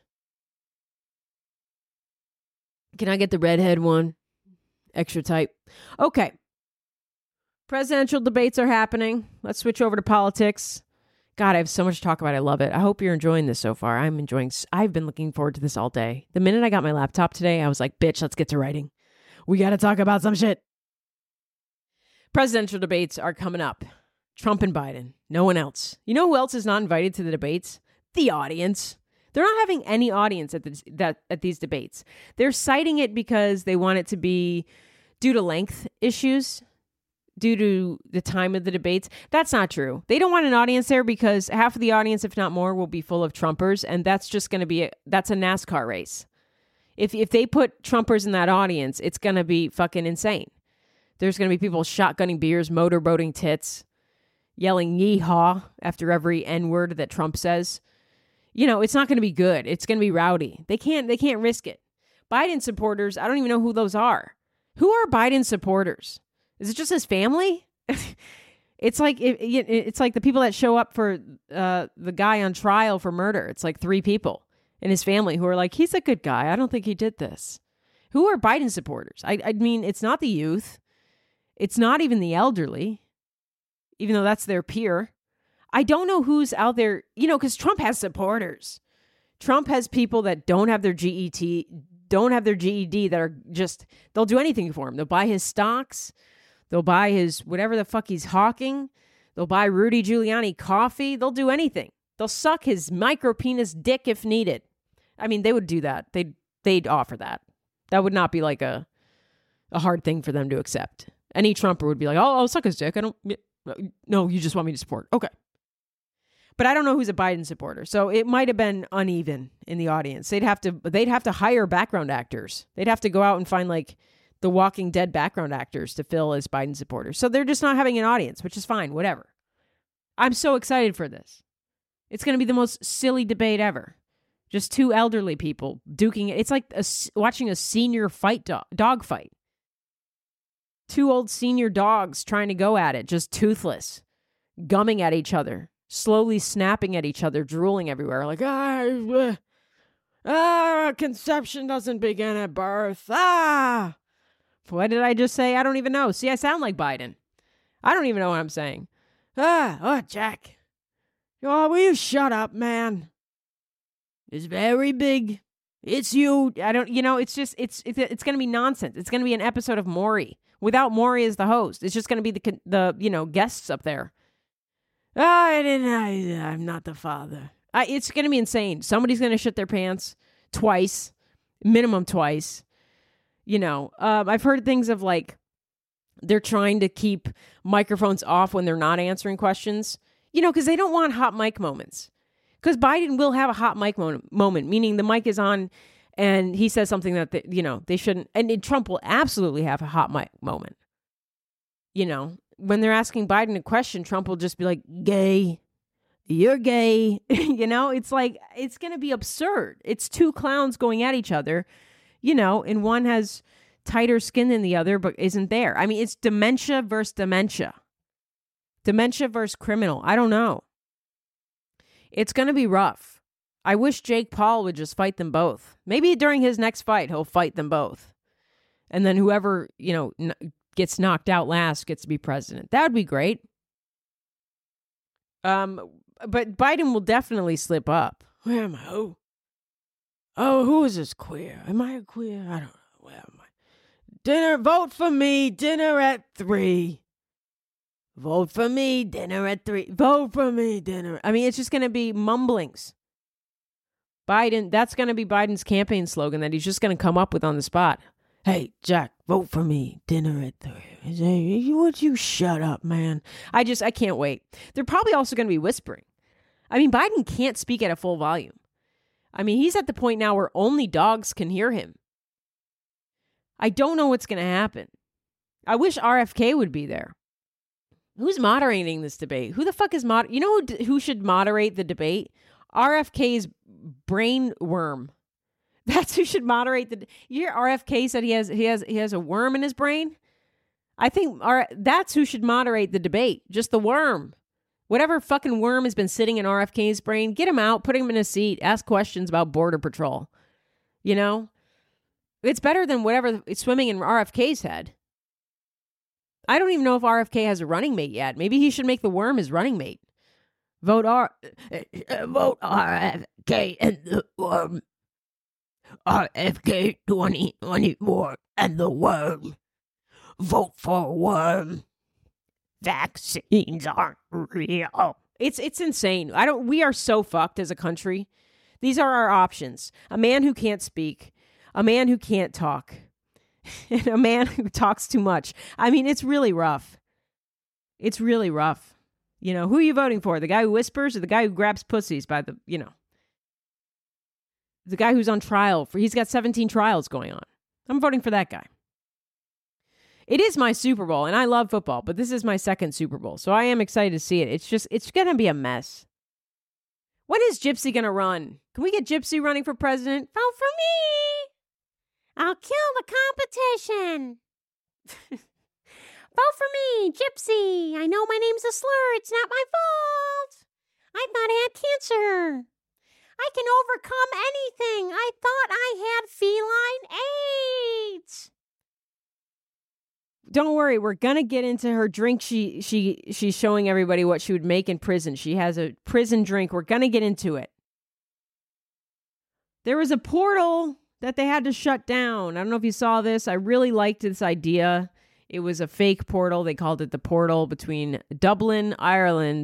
Can I get the redhead one? Extra type. Okay. Presidential debates are happening. Let's switch over to politics. God, I have so much to talk about. I love it. I hope you're enjoying this so far. I've been looking forward to this all day. The minute I got my laptop today, I was like, bitch, let's get to writing. We got to talk about some shit. Presidential debates are coming up. Trump and Biden. No one else. You know who else is not invited to the debates? The audience. They're not having any audience at these debates. They're citing it because they want it to be due to length issues, due to the time of the debates. That's not true. They don't want an audience there because half of the audience, if not more, will be full of Trumpers, and that's just going to be that's a NASCAR race. If they put Trumpers in that audience, it's going to be fucking insane. There's going to be people shotgunning beers, motorboating tits, yelling yeehaw after every N-word that Trump says. You know, it's not going to be good. It's going to be rowdy. They can't risk it. Biden supporters, I don't even know who those are. Who are Biden supporters? Is it just his family? It's like the people that show up for the guy on trial for murder. It's like 3 people in his family who are like, he's a good guy. I don't think he did this. Who are Biden supporters? I mean, it's not the youth. It's not even the elderly, even though that's their peer. I don't know who's out there, you know, because Trump has supporters. Trump has people that don't have their GED that are just, they'll do anything for him. They'll buy his stocks. They'll buy his whatever the fuck he's hawking. They'll buy Rudy Giuliani coffee. They'll do anything. They'll suck his micro penis dick if needed. I mean, they would do that. They'd offer that. That would not be like a hard thing for them to accept. Any Trumper would be like, oh, I'll suck his dick. No, you just want me to support. Okay. But I don't know who's a Biden supporter. So it might have been uneven in the audience. They'd have to hire background actors. They'd have to go out and find like the Walking Dead background actors to fill as Biden supporters. So they're just not having an audience, which is fine, whatever. I'm so excited for this. It's going to be the most silly debate ever. Just 2 elderly people duking it. It's like watching a senior dog fight. 2 old senior dogs trying to go at it, just toothless, gumming at each other, slowly snapping at each other, drooling everywhere. Like, conception doesn't begin at birth. What did I just say? I don't even know. See, I sound like Biden. I don't even know what I'm saying. Jack. Oh, will you shut up, man? It's very big. It's you. It's just, it's going to be nonsense. It's going to be an episode of Maury without Maury as the host. It's just going to be the guests up there. I'm not the father. It's going to be insane. Somebody's going to shit their pants twice, minimum twice. I've heard things of like, they're trying to keep microphones off when they're not answering questions, because they don't want hot mic moments. Because Biden will have a hot mic moment, meaning the mic is on and he says something that, they shouldn't. And Trump will absolutely have a hot mic moment. When they're asking Biden a question, Trump will just be like, gay, you're gay. It's like, it's going to be absurd. It's 2 clowns going at each other, and one has tighter skin than the other, but isn't there. I mean, it's dementia versus dementia. Dementia versus criminal. I don't know. It's going to be rough. I wish Jake Paul would just fight them both. Maybe during his next fight, he'll fight them both. And then whoever, gets knocked out last gets to be president. That would be great. But Biden will definitely slip up. Where am I? Oh, who is this queer? Am I a queer? I don't know. Where am I? Dinner, vote for me. Dinner at 3. Vote for me. Dinner at 3. Vote for me. Dinner. I mean, it's just going to be mumblings. Biden, that's going to be Biden's campaign slogan that he's just going to come up with on the spot. Hey, Jack, vote for me. Dinner at 3. Hey, would you shut up, man? I can't wait. They're probably also going to be whispering. I mean, Biden can't speak at a full volume. I mean, he's at the point now where only dogs can hear him. I don't know what's going to happen. I wish RFK would be there. Who's moderating this debate? Who the fuck is you know who should moderate the debate? RFK's brain worm. That's who should moderate the. You hear RFK said he has a worm in his brain. I think that's who should moderate the debate. Just the worm. Whatever fucking worm has been sitting in RFK's brain, get him out, put him in a seat, ask questions about Border Patrol. You know, it's better than whatever is swimming in RFK's head. I don't even know if RFK has a running mate yet. Maybe he should make the worm his running mate. Vote RFK and the worm. RFK 2024 and the worm. Vote for worm. Vaccines aren't real. It's insane. We are so fucked as a country. These are our options. A man who can't speak, a man who can't talk, and a man who talks too much. I mean, it's really rough. It's really rough. You know, who are you voting for? The guy who whispers or the guy who grabs pussies by the, you know, the guy who's on trial he's got 17 trials going on. I'm voting for that guy. It is my Super Bowl, and I love football, but this is my second Super Bowl, so I am excited to see it. It's going to be a mess. When is Gypsy going to run? Can we get Gypsy running for president? Vote for me! I'll kill the competition! Vote for me, Gypsy! I know my name's a slur. It's not my fault. I thought I had cancer. I can overcome anything. I thought I had feline AIDS. Don't worry, we're gonna get into her drink. She's showing everybody what she would make in prison. She has a prison drink. We're gonna get into it. There was a portal that they had to shut down. I don't know if you saw this. I really liked this idea. It was a fake portal. They called it the portal between Dublin, Ireland,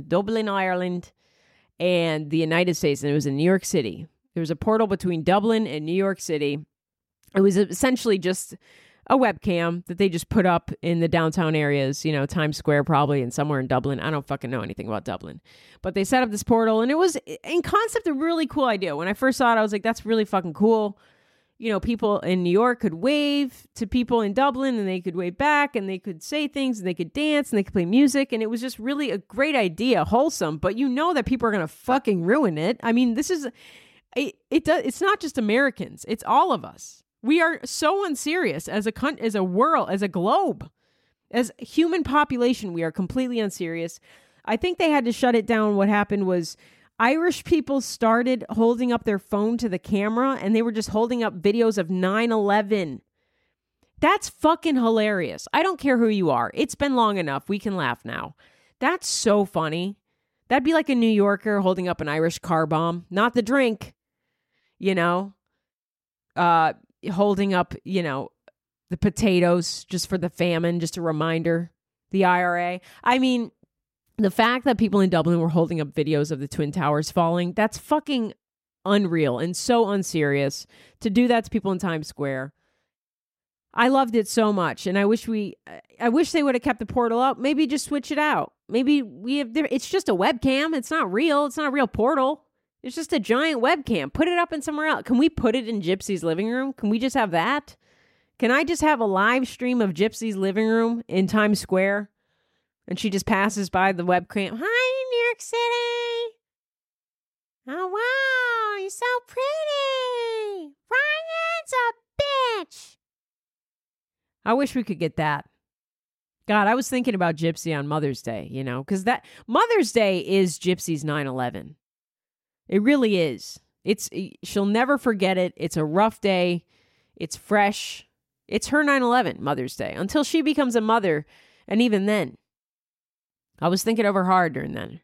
and the United States, and it was in New York City. There was a portal between Dublin and New York City. It was essentially just a webcam that they just put up in the downtown areas, you know, Times Square probably, and somewhere in Dublin. I don't fucking know anything about Dublin. But they set up this portal, and it was, in concept, a really cool idea. When I first saw it, I was like, that's really fucking cool. You know, people in New York could wave to people in Dublin, and they could wave back, and they could say things, and they could dance, and they could play music, and it was just really a great idea, wholesome, but you know that people are going to fucking ruin it. I mean, this is, it's not just Americans, it's all of us. We are so unserious as a world, as a globe, as a human population. We are completely unserious. I think they had to shut it down. What happened was Irish people started holding up their phone to the camera, and they were just holding up videos of 9/11. That's fucking hilarious. I don't care who you are. It's been long enough. We can laugh now. That's so funny. That'd be like a New Yorker holding up an Irish car bomb, not the drink, you know, holding up, you know, the potatoes just for the famine, just a reminder, the IRA. I mean, the fact that people in Dublin were holding up videos of the Twin Towers falling, that's fucking unreal and so unserious. To do that to people in Times Square. I loved it so much, and I wish they would have kept the portal up. Maybe just switch it out. Maybe it's just a webcam. It's not real. It's not a real portal. It's just a giant webcam. Put it up in somewhere else. Can we put it in Gypsy's living room? Can we just have that? Can I just have a live stream of Gypsy's living room in Times Square? And she just passes by the webcam. Hi, New York City. Oh, wow. You're so pretty. Ryan's a bitch. I wish we could get that. God, I was thinking about Gypsy on Mother's Day, you know, because that Mother's Day is Gypsy's 9/11. It really is. She'll never forget it. It's a rough day. It's fresh. It's her 9/11, Mother's Day, until she becomes a mother. And even then, I was thinking of her hard during then.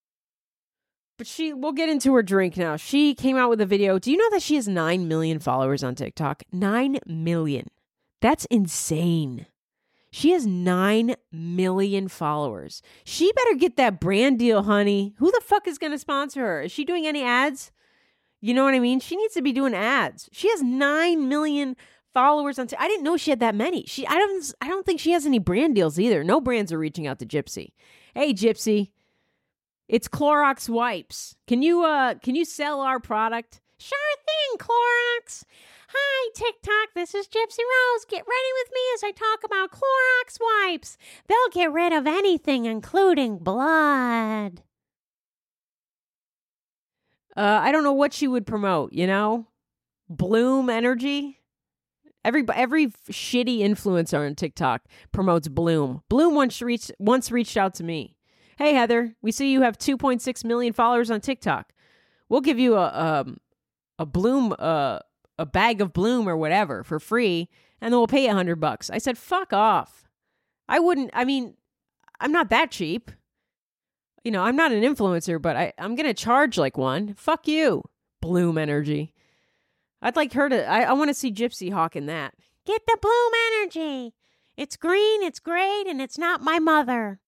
But we'll get into her drink now. She came out with a video. Do you know that she has 9 million followers on TikTok? 9 million. That's insane. She has 9 million followers. She better get that brand deal, honey. Who the fuck is going to sponsor her? Is she doing any ads? You know what I mean? She needs to be doing ads. She has 9 million followers on I didn't know she had that many. I don't think she has any brand deals either. No brands are reaching out to Gypsy. Hey, Gypsy, it's Clorox wipes. Can you sell our product? Sure thing, Clorox. Hi, TikTok. This is Gypsy Rose. Get ready with me as I talk about Clorox wipes. They'll get rid of anything, including blood. I don't know what she would promote, Bloom Energy. Every shitty influencer on TikTok promotes Bloom. Bloom once reached out to me. Hey, Heather, we see you have 2.6 million followers on TikTok. We'll give you a Bloom, a bag of Bloom or whatever for free, and then we'll pay you $100. I said, fuck off. I'm not that cheap. I'm not an influencer, but I'm going to charge like one. Fuck you, Bloom Energy. I'd like her to, I want to see Gypsy hawking that. Get the Bloom Energy. It's green, it's great, and it's not my mother.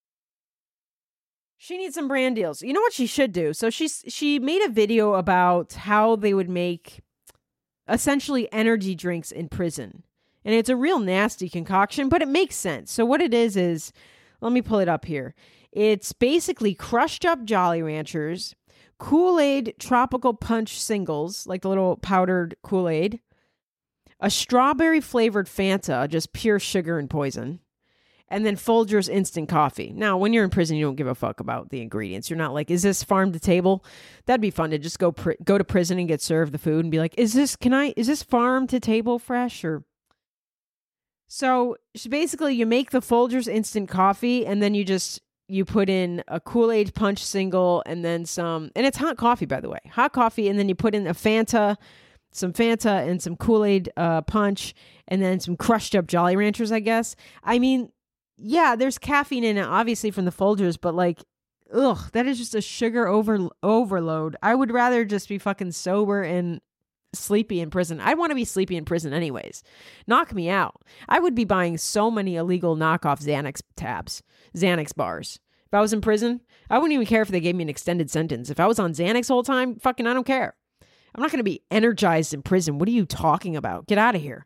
She needs some brand deals. You know what she should do? So she made a video about how they would make essentially energy drinks in prison. And it's a real nasty concoction, but it makes sense. So what it is, let me pull it up here. It's basically crushed up Jolly Ranchers, Kool-Aid Tropical Punch singles, like the little powdered Kool-Aid, a strawberry flavored Fanta, just pure sugar and poison, and then Folgers instant coffee. Now, when you're in prison, you don't give a fuck about the ingredients. You're not like, is this farm to table? That'd be fun to just go to prison and get served the food and be like, is this farm to table fresh? Or so basically you make the Folgers instant coffee, and then you put in a Kool-Aid Punch single and then some, and it's hot coffee, by the way, hot coffee. And then you put in some Fanta and some Kool-Aid Punch, and then some crushed up Jolly Ranchers, I guess. Yeah, there's caffeine in it, obviously, from the Folgers, but that is just a sugar overload. I would rather just be fucking sober and sleepy in prison. I want to be sleepy in prison anyways. Knock me out. I would be buying so many illegal knockoff Xanax bars. If I was in prison, I wouldn't even care if they gave me an extended sentence. If I was on Xanax the whole time, fucking I don't care. I'm not going to be energized in prison. What are you talking about? Get out of here.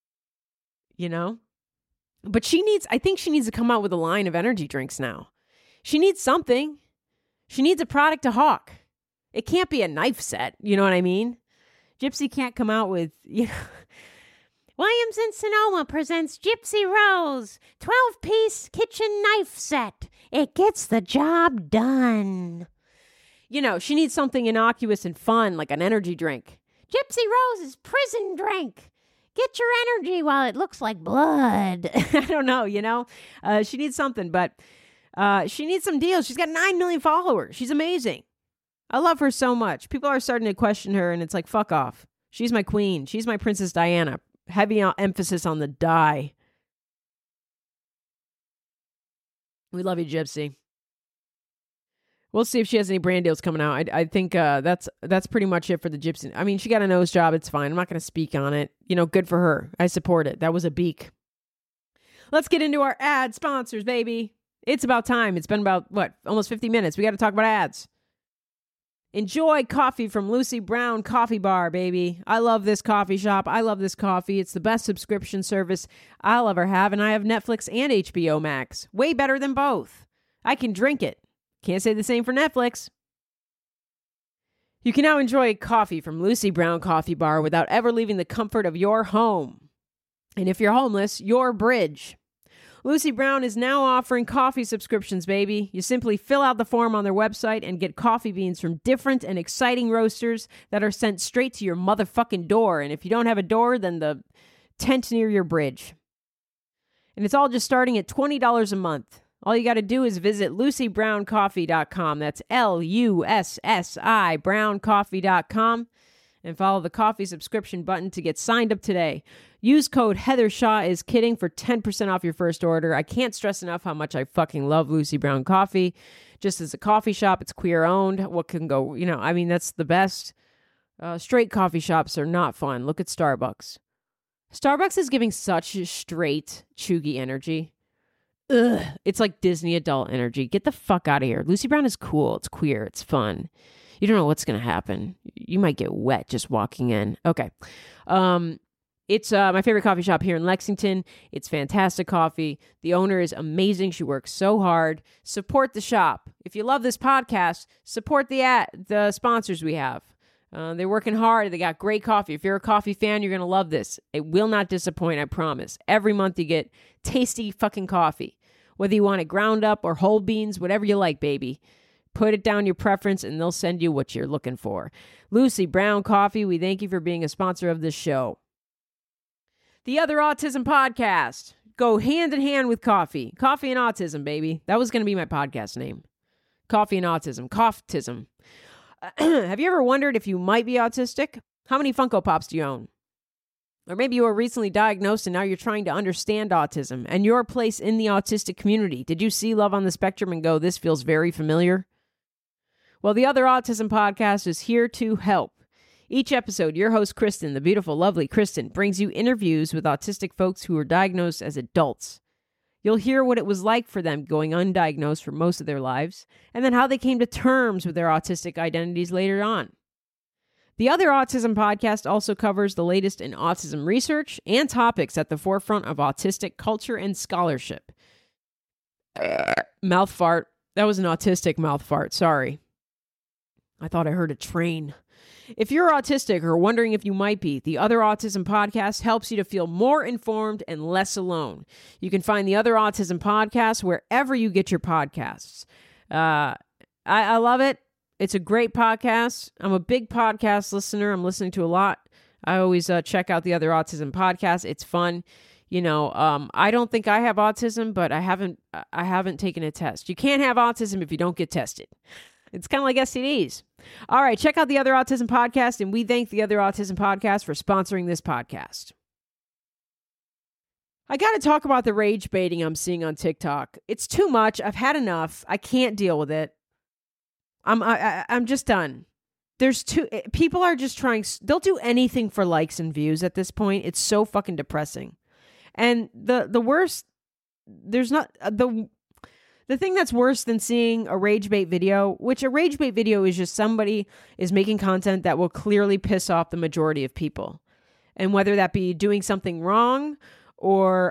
But I think she needs to come out with a line of energy drinks now. She needs something. She needs a product to hawk. It can't be a knife set. You know what I mean? Gypsy can't come out with, Williams and Sonoma presents Gypsy Rose, 12-piece kitchen knife set. It gets the job done. She needs something innocuous and fun, like an energy drink. Gypsy Rose's prison drink. Get your energy while it looks like blood. I don't know, she needs something, but she needs some deals. She's got 9 million followers. She's amazing. I love her so much. People are starting to question her, and it's like, fuck off. She's my queen. She's my Princess Diana. Heavy emphasis on the die. We love you, Gypsy. We'll see if she has any brand deals coming out. I think that's pretty much it for the Gypsy. I mean, she got a nose job. It's fine. I'm not going to speak on it. Good for her. I support it. That was a beak. Let's get into our ad sponsors, baby. It's about time. It's been about, almost 50 minutes. We got to talk about ads. Enjoy coffee from Lucy Brown Coffee Bar, baby. I love this coffee shop. I love this coffee. It's the best subscription service I'll ever have, and I have Netflix and HBO Max. Way better than both. I can drink it. Can't say the same for Netflix. You can now enjoy coffee from Lucy Brown Coffee Bar without ever leaving the comfort of your home. And if you're homeless, your bridge. Lucy Brown is now offering coffee subscriptions, baby. You simply fill out the form on their website and get coffee beans from different and exciting roasters that are sent straight to your motherfucking door. And if you don't have a door, then the tent near your bridge. And it's all just starting at $20 a month. All you got to do is visit LucyBrownCoffee.com. That's LUSSI browncoffee.com. And follow the coffee subscription button to get signed up today. Use code Heather Shaw is kidding for 10% off your first order. I can't stress enough how much I fucking love Lucy Brown Coffee. Just as a coffee shop, it's queer owned. What can go, that's the best. Straight coffee shops are not fun. Look at Starbucks. Starbucks is giving such straight chuggy energy. Ugh. It's like Disney adult energy. Get the fuck out of here. Lucy Brown is cool. It's queer. It's fun. You don't know what's going to happen. You might get wet just walking in. Okay. It's my favorite coffee shop here in Lexington. It's fantastic coffee. The owner is amazing. She works so hard. Support the shop. If you love this podcast, support the sponsors we have. They're working hard. They got great coffee. If you're a coffee fan, you're going to love this. It will not disappoint, I promise. Every month you get tasty fucking coffee. Whether you want it ground up or whole beans, whatever you like, baby. Put it down your preference and they'll send you what you're looking for. Lucy Brown Coffee, we thank you for being a sponsor of this show. The Other Autism Podcast. Go hand in hand with coffee. Coffee and autism, baby. That was going to be my podcast name. Coffee and autism. Cough-tism. Have you ever wondered if you might be autistic? How many Funko Pops do you own? Or maybe you were recently diagnosed and now you're trying to understand autism and your place in the autistic community. Did you see Love on the Spectrum and go, this feels very familiar? Well, the Other Autism Podcast is here to help. Each episode, your host, Kristen, the beautiful, lovely Kristen, brings you interviews with autistic folks who were diagnosed as adults. You'll hear what it was like for them going undiagnosed for most of their lives, and then how they came to terms with their autistic identities later on. The Other Autism Podcast also covers the latest in autism research and topics at the forefront of autistic culture and scholarship. Mouth fart. That was an autistic mouth fart. Sorry. I thought I heard a train. If you're autistic or wondering if you might be, the Other Autism Podcast helps you to feel more informed and less alone. You can find the Other Autism Podcast wherever you get your podcasts. I love it. It's a great podcast. I'm a big podcast listener. I'm listening to a lot. I always check out the Other Autism Podcast. It's fun. You know, I don't think I have autism, but I haven't taken a test. You can't have autism if you don't get tested. It's kind of like STDs. All right, check out the Other Autism Podcast, and we thank the Other Autism Podcast for sponsoring this podcast. I got to talk about the rage baiting I'm seeing on TikTok. It's too much. I've had enough. I can't deal with it. I'm just done. People are just trying. They'll do anything for likes and views at this point. It's so fucking depressing. And the worst, there's not the thing that's worse than seeing a rage bait video, which a rage bait video is just somebody is making content that will clearly piss off the majority of people. And whether that be doing something wrong or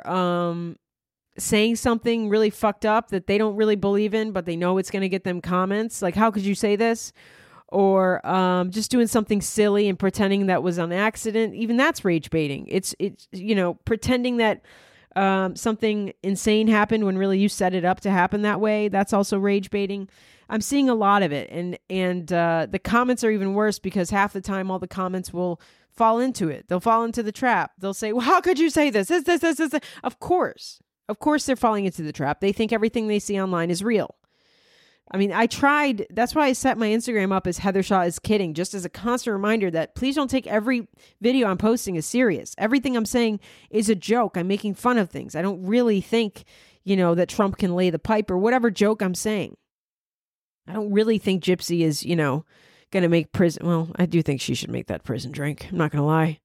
saying something really fucked up that they don't really believe in, but they know it's going to get them comments. Like, how could you say this? Or just doing something silly and pretending that was an accident. Even that's rage baiting. It's pretending that something insane happened when really you set it up to happen that way. That's also rage baiting. I'm seeing a lot of it. And the comments are even worse because half the time all the comments will fall into it. They'll fall into the trap. They'll say, well, how could you say this? This. Of course they're falling into the trap. They think everything they see online is real. I mean, that's why I set my Instagram up as Heather Shaw is kidding, just as a constant reminder that please don't take every video I'm posting as serious. Everything I'm saying is a joke. I'm making fun of things. I don't really think, that Trump can lay the pipe or whatever joke I'm saying. I don't really think Gypsy is, going to make prison. Well, I do think she should make that prison drink. I'm not going to lie.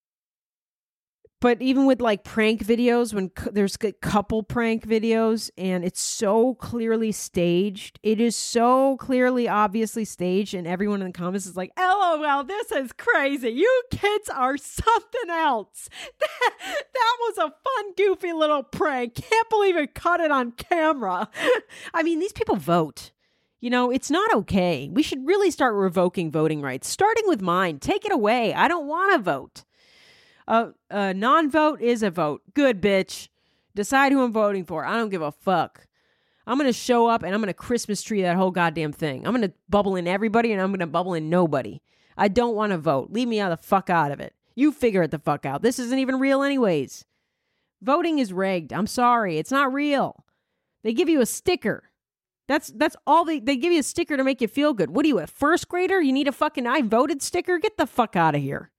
But even with like prank videos, when there's couple prank videos and it's so clearly staged, it is so clearly, obviously staged. And everyone in the comments is like, LOL, this is crazy. You kids are something else. That was a fun, goofy little prank. Can't believe it caught it on camera. I mean, these people vote. It's not okay. We should really start revoking voting rights, starting with mine. Take it away. I don't want to vote. Non-vote is a vote. Good, bitch. Decide who I'm voting for. I don't give a fuck. I'm going to show up and I'm going to Christmas tree that whole goddamn thing. I'm going to bubble in everybody and I'm going to bubble in nobody. I don't want to vote. Leave me the fuck out of it. You figure it the fuck out. This isn't even real anyways. Voting is rigged. I'm sorry. It's not real. They give you a sticker. That's all they give you a sticker to make you feel good. What are you, a first grader? You need a fucking I voted sticker? Get the fuck out of here.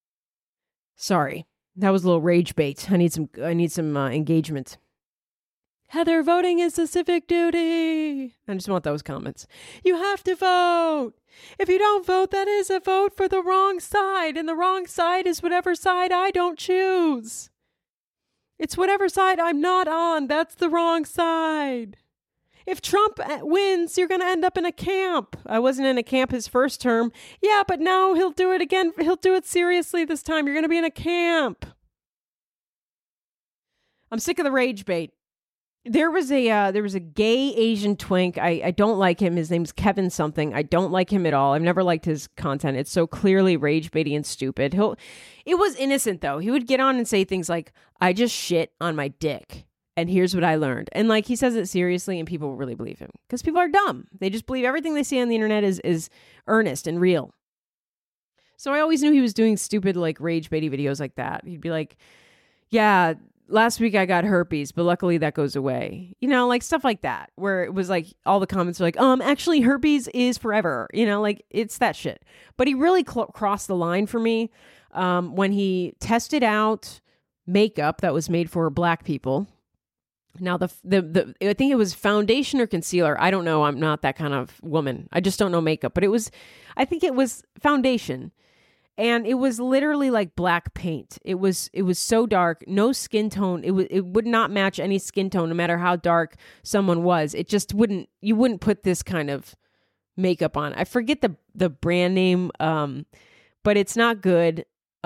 Sorry, that was a little rage bait. I need some engagement. Heather, voting is a civic duty. I just want those comments. You have to vote. If you don't vote, that is a vote for the wrong side. And the wrong side is whatever side I don't choose. It's whatever side I'm not on. That's the wrong side. If Trump wins, you're going to end up in a camp. I wasn't in a camp his first term. Yeah, but now he'll do it again. He'll do it seriously this time. You're going to be in a camp. I'm sick of the rage bait. There was a gay Asian twink. I don't like him. His name's Kevin something. I don't like him at all. I've never liked his content. It's so clearly rage baiting and stupid. It was innocent though. He would get on and say things like, "I just shit on my dick, and here's what I learned." And like he says it seriously, and people really believe him because people are dumb. They just believe everything they see on the internet is earnest and real. So I always knew he was doing stupid like rage baiting videos like that. He'd be like, "Yeah, last week I got herpes, but luckily that goes away." You know, like stuff like that, where it was like all the comments were like, actually herpes is forever. You know, like it's that shit. But he really crossed the line for me when he tested out makeup that was made for black people. Now the I think it was foundation or concealer. I don't know. I'm not that kind of woman. I just don't know makeup, but I think it was foundation. And it was literally like black paint. It was so dark, no skin tone. It would not match any skin tone, no matter how dark someone was. It just wouldn't. You wouldn't put this kind of makeup on. I forget the brand name, but it's not good.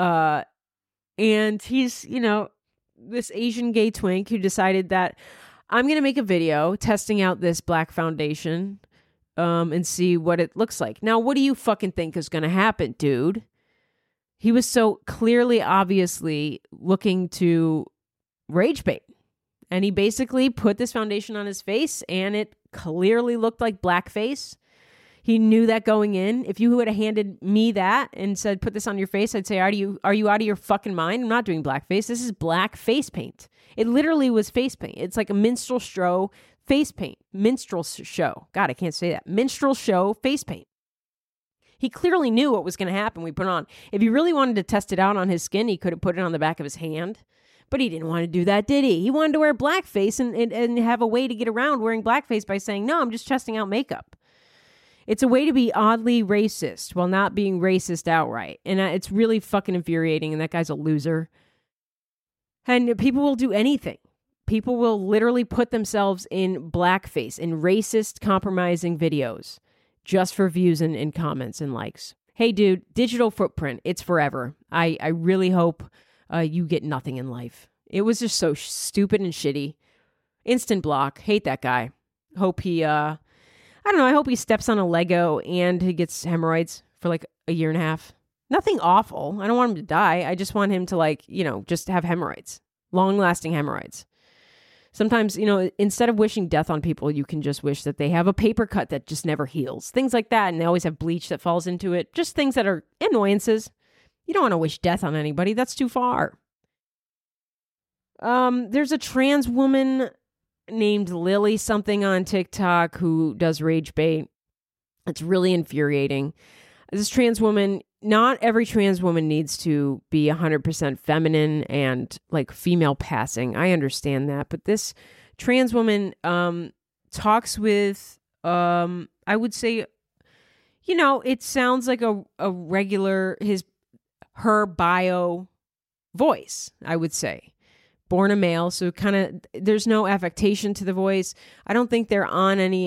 And he's this Asian gay twink who decided that I'm gonna make a video testing out this black foundation, and see what it looks like. Now, what do you fucking think is gonna happen, dude? He was so clearly, obviously looking to rage bait. And he basically put this foundation on his face and it clearly looked like blackface. He knew that going in. If you would have handed me that and said, put this on your face, I'd say, are you out of your fucking mind? I'm not doing blackface. This is black face paint. It literally was face paint. It's like a minstrel show face paint. Minstrel show. God, I can't say that. Minstrel show face paint. He clearly knew what was going to happen. We put it on. If he really wanted to test it out on his skin, he could have put it on the back of his hand. But he didn't want to do that, did he? He wanted to wear blackface and have a way to get around wearing blackface by saying, no, I'm just testing out makeup. It's a way to be oddly racist while not being racist outright. And it's really fucking infuriating. And that guy's a loser. And people will do anything. People will literally put themselves in blackface, in racist, compromising videos, just for views and comments and likes. Hey, dude, digital footprint, it's forever. I really hope you get nothing in life. It was just so stupid and shitty. Instant block. Hate that guy. Hope he, I don't know, I hope he steps on a Lego and he gets hemorrhoids for like a year and a half. Nothing awful. I don't want him to die. I just want him to just have hemorrhoids. Long-lasting hemorrhoids. Sometimes, instead of wishing death on people, you can just wish that they have a paper cut that just never heals. Things like that. And they always have bleach that falls into it. Just things that are annoyances. You don't want to wish death on anybody. That's too far. There's a trans woman named Lily something on TikTok who does rage bait. It's really infuriating. This trans woman, not every trans woman needs to be 100% feminine and like female passing. I understand that. But this trans woman talks with, I would say, it sounds like a regular, her bio voice, I would say. Born a male, so kind of, there's no affectation to the voice. I don't think they're on any,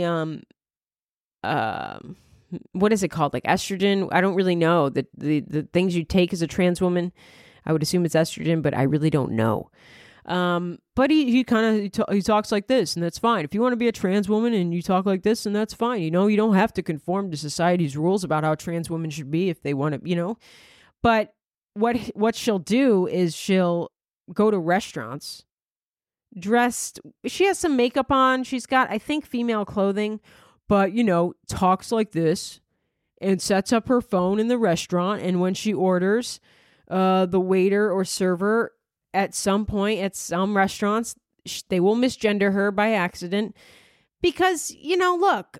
what is it called? Like estrogen? I don't really know. The things you take as a trans woman, I would assume it's estrogen, but I really don't know. But he talks like this, and that's fine. If you want to be a trans woman and you talk like this, and that's fine. You don't have to conform to society's rules about how trans women should be if they want to, But what she'll do is she'll go to restaurants dressed. She has some makeup on. She's got, I think, female clothing, but, talks like this and sets up her phone in the restaurant. And when she orders, the waiter or server at some point at some restaurants, they will misgender her by accident because, look,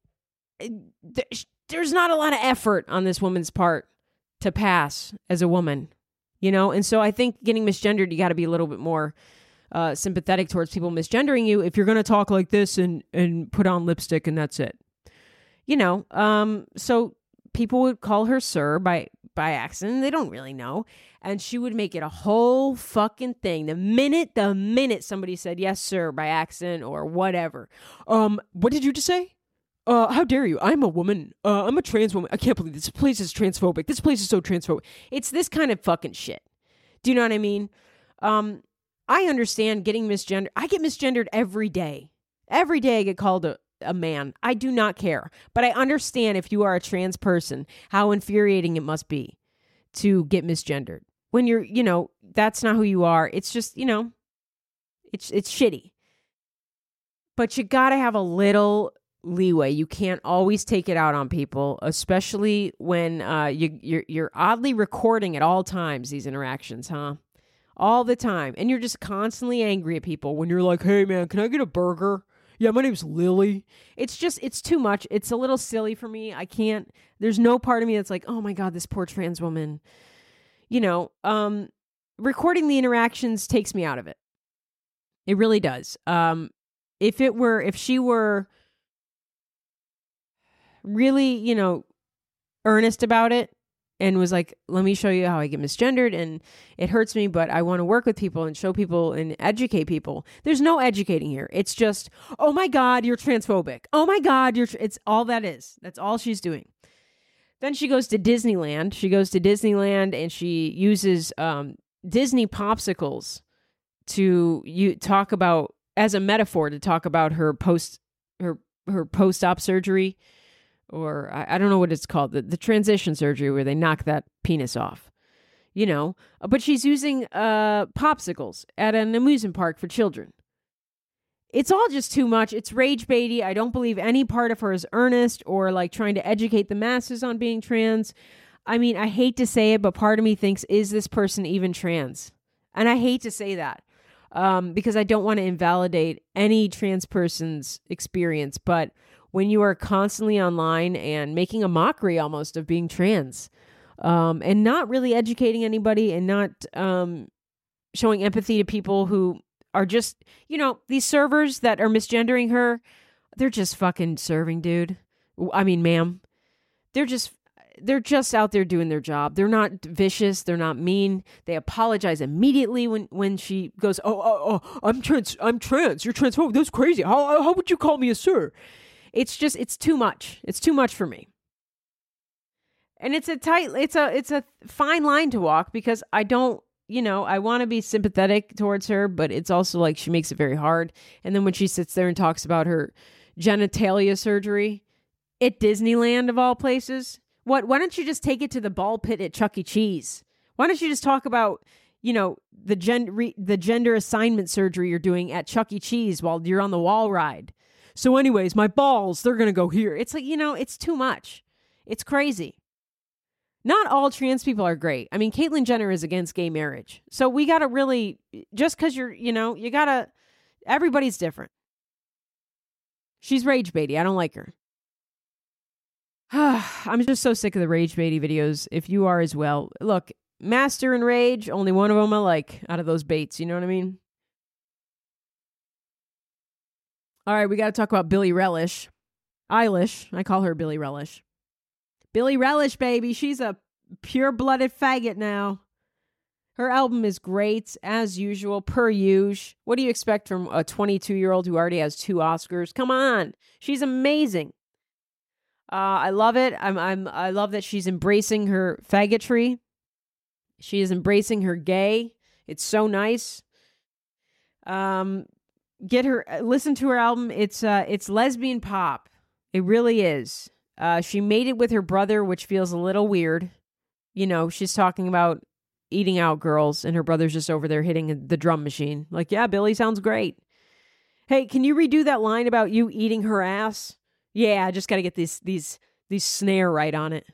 there's not a lot of effort on this woman's part to pass as a woman, and so I think getting misgendered, you got to be a little bit more sympathetic towards people misgendering you if you're going to talk like this and put on lipstick and that's it. So people would call her sir by accident. They don't really know. And she would make it a whole fucking thing. The minute somebody said yes, sir, by accident or whatever. What did you just say? How dare you? I'm a woman. I'm a trans woman. I can't believe this place is transphobic. This place is so transphobic. It's this kind of fucking shit. Do you know what I mean? I understand getting misgendered. I get misgendered every day. Every day I get called a man. I do not care. But I understand if you are a trans person, how infuriating it must be to get misgendered. When you're, that's not who you are. It's just, it's shitty. But you got to have a little leeway. You can't always take it out on people, especially when you're oddly recording at all times these interactions, huh? All the time. And you're just constantly angry at people when you're like, hey man, can I get a burger? Yeah, my name's Lily. It's too much. It's a little silly for me. I can't, there's no part of me that's like, oh my God, this poor trans woman. Recording the interactions takes me out of it. It really does. If she were really, earnest about it and was like, let me show you how I get misgendered and it hurts me, but I want to work with people and show people and educate people. There's no educating here. It's just, oh my God, you're transphobic. Oh my God, it's all that is. That's all she's doing. Then she goes to Disneyland. And she uses Disney popsicles to talk about, as a metaphor, to talk about her post-op surgery, or I don't know what it's called, the transition surgery where they knock that penis off, but she's using popsicles at an amusement park for children. It's all just too much. It's rage baity. I don't believe any part of her is earnest or like trying to educate the masses on being trans. I mean, I hate to say it, but part of me thinks, is this person even trans? And I hate to say that because I don't want to invalidate any trans person's experience, but when you are constantly online and making a mockery almost of being trans, and not really educating anybody and not showing empathy to people who are just, these servers that are misgendering her, they're just fucking serving, dude. I mean, ma'am, they're just out there doing their job. They're not vicious. They're not mean. They apologize immediately when she goes, oh, I'm trans. You're transphobic. That's crazy. How would you call me a sir? It's too much. It's too much for me. And it's a fine line to walk because I don't, I want to be sympathetic towards her, but it's also like she makes it very hard. And then when she sits there and talks about her genitalia surgery at Disneyland of all places, why don't you just take it to the ball pit at Chuck E. Cheese? Why don't you just talk about, the gender assignment surgery you're doing at Chuck E. Cheese while you're on the wall ride? So anyways, my balls, they're going to go here. It's like, it's too much. It's crazy. Not all trans people are great. I mean, Caitlyn Jenner is against gay marriage. So we got to really, just because you got to, everybody's different. She's rage baity. I don't like her. I'm just so sick of the rage baity videos. If you are as well. Look, Master and Rage, only one of them I like out of those baits. You know what I mean? All right, we got to talk about Billie Eilish. I call her Billie Eilish. Billie Eilish, baby. She's a pure-blooded faggot now. Her album is great, as usual, per usual. What do you expect from a 22-year-old who already has 2 Oscars? Come on. She's amazing. I love it. I love that she's embracing her faggotry. She is embracing her gay. It's so nice. Listen to her album. It's lesbian pop. It really is. She made it with her brother, which feels a little weird. She's talking about eating out girls and her brother's just over there hitting the drum machine. Like, yeah, Billie sounds great. Hey, can you redo that line about you eating her ass? Yeah, I just got to get these snare right on it.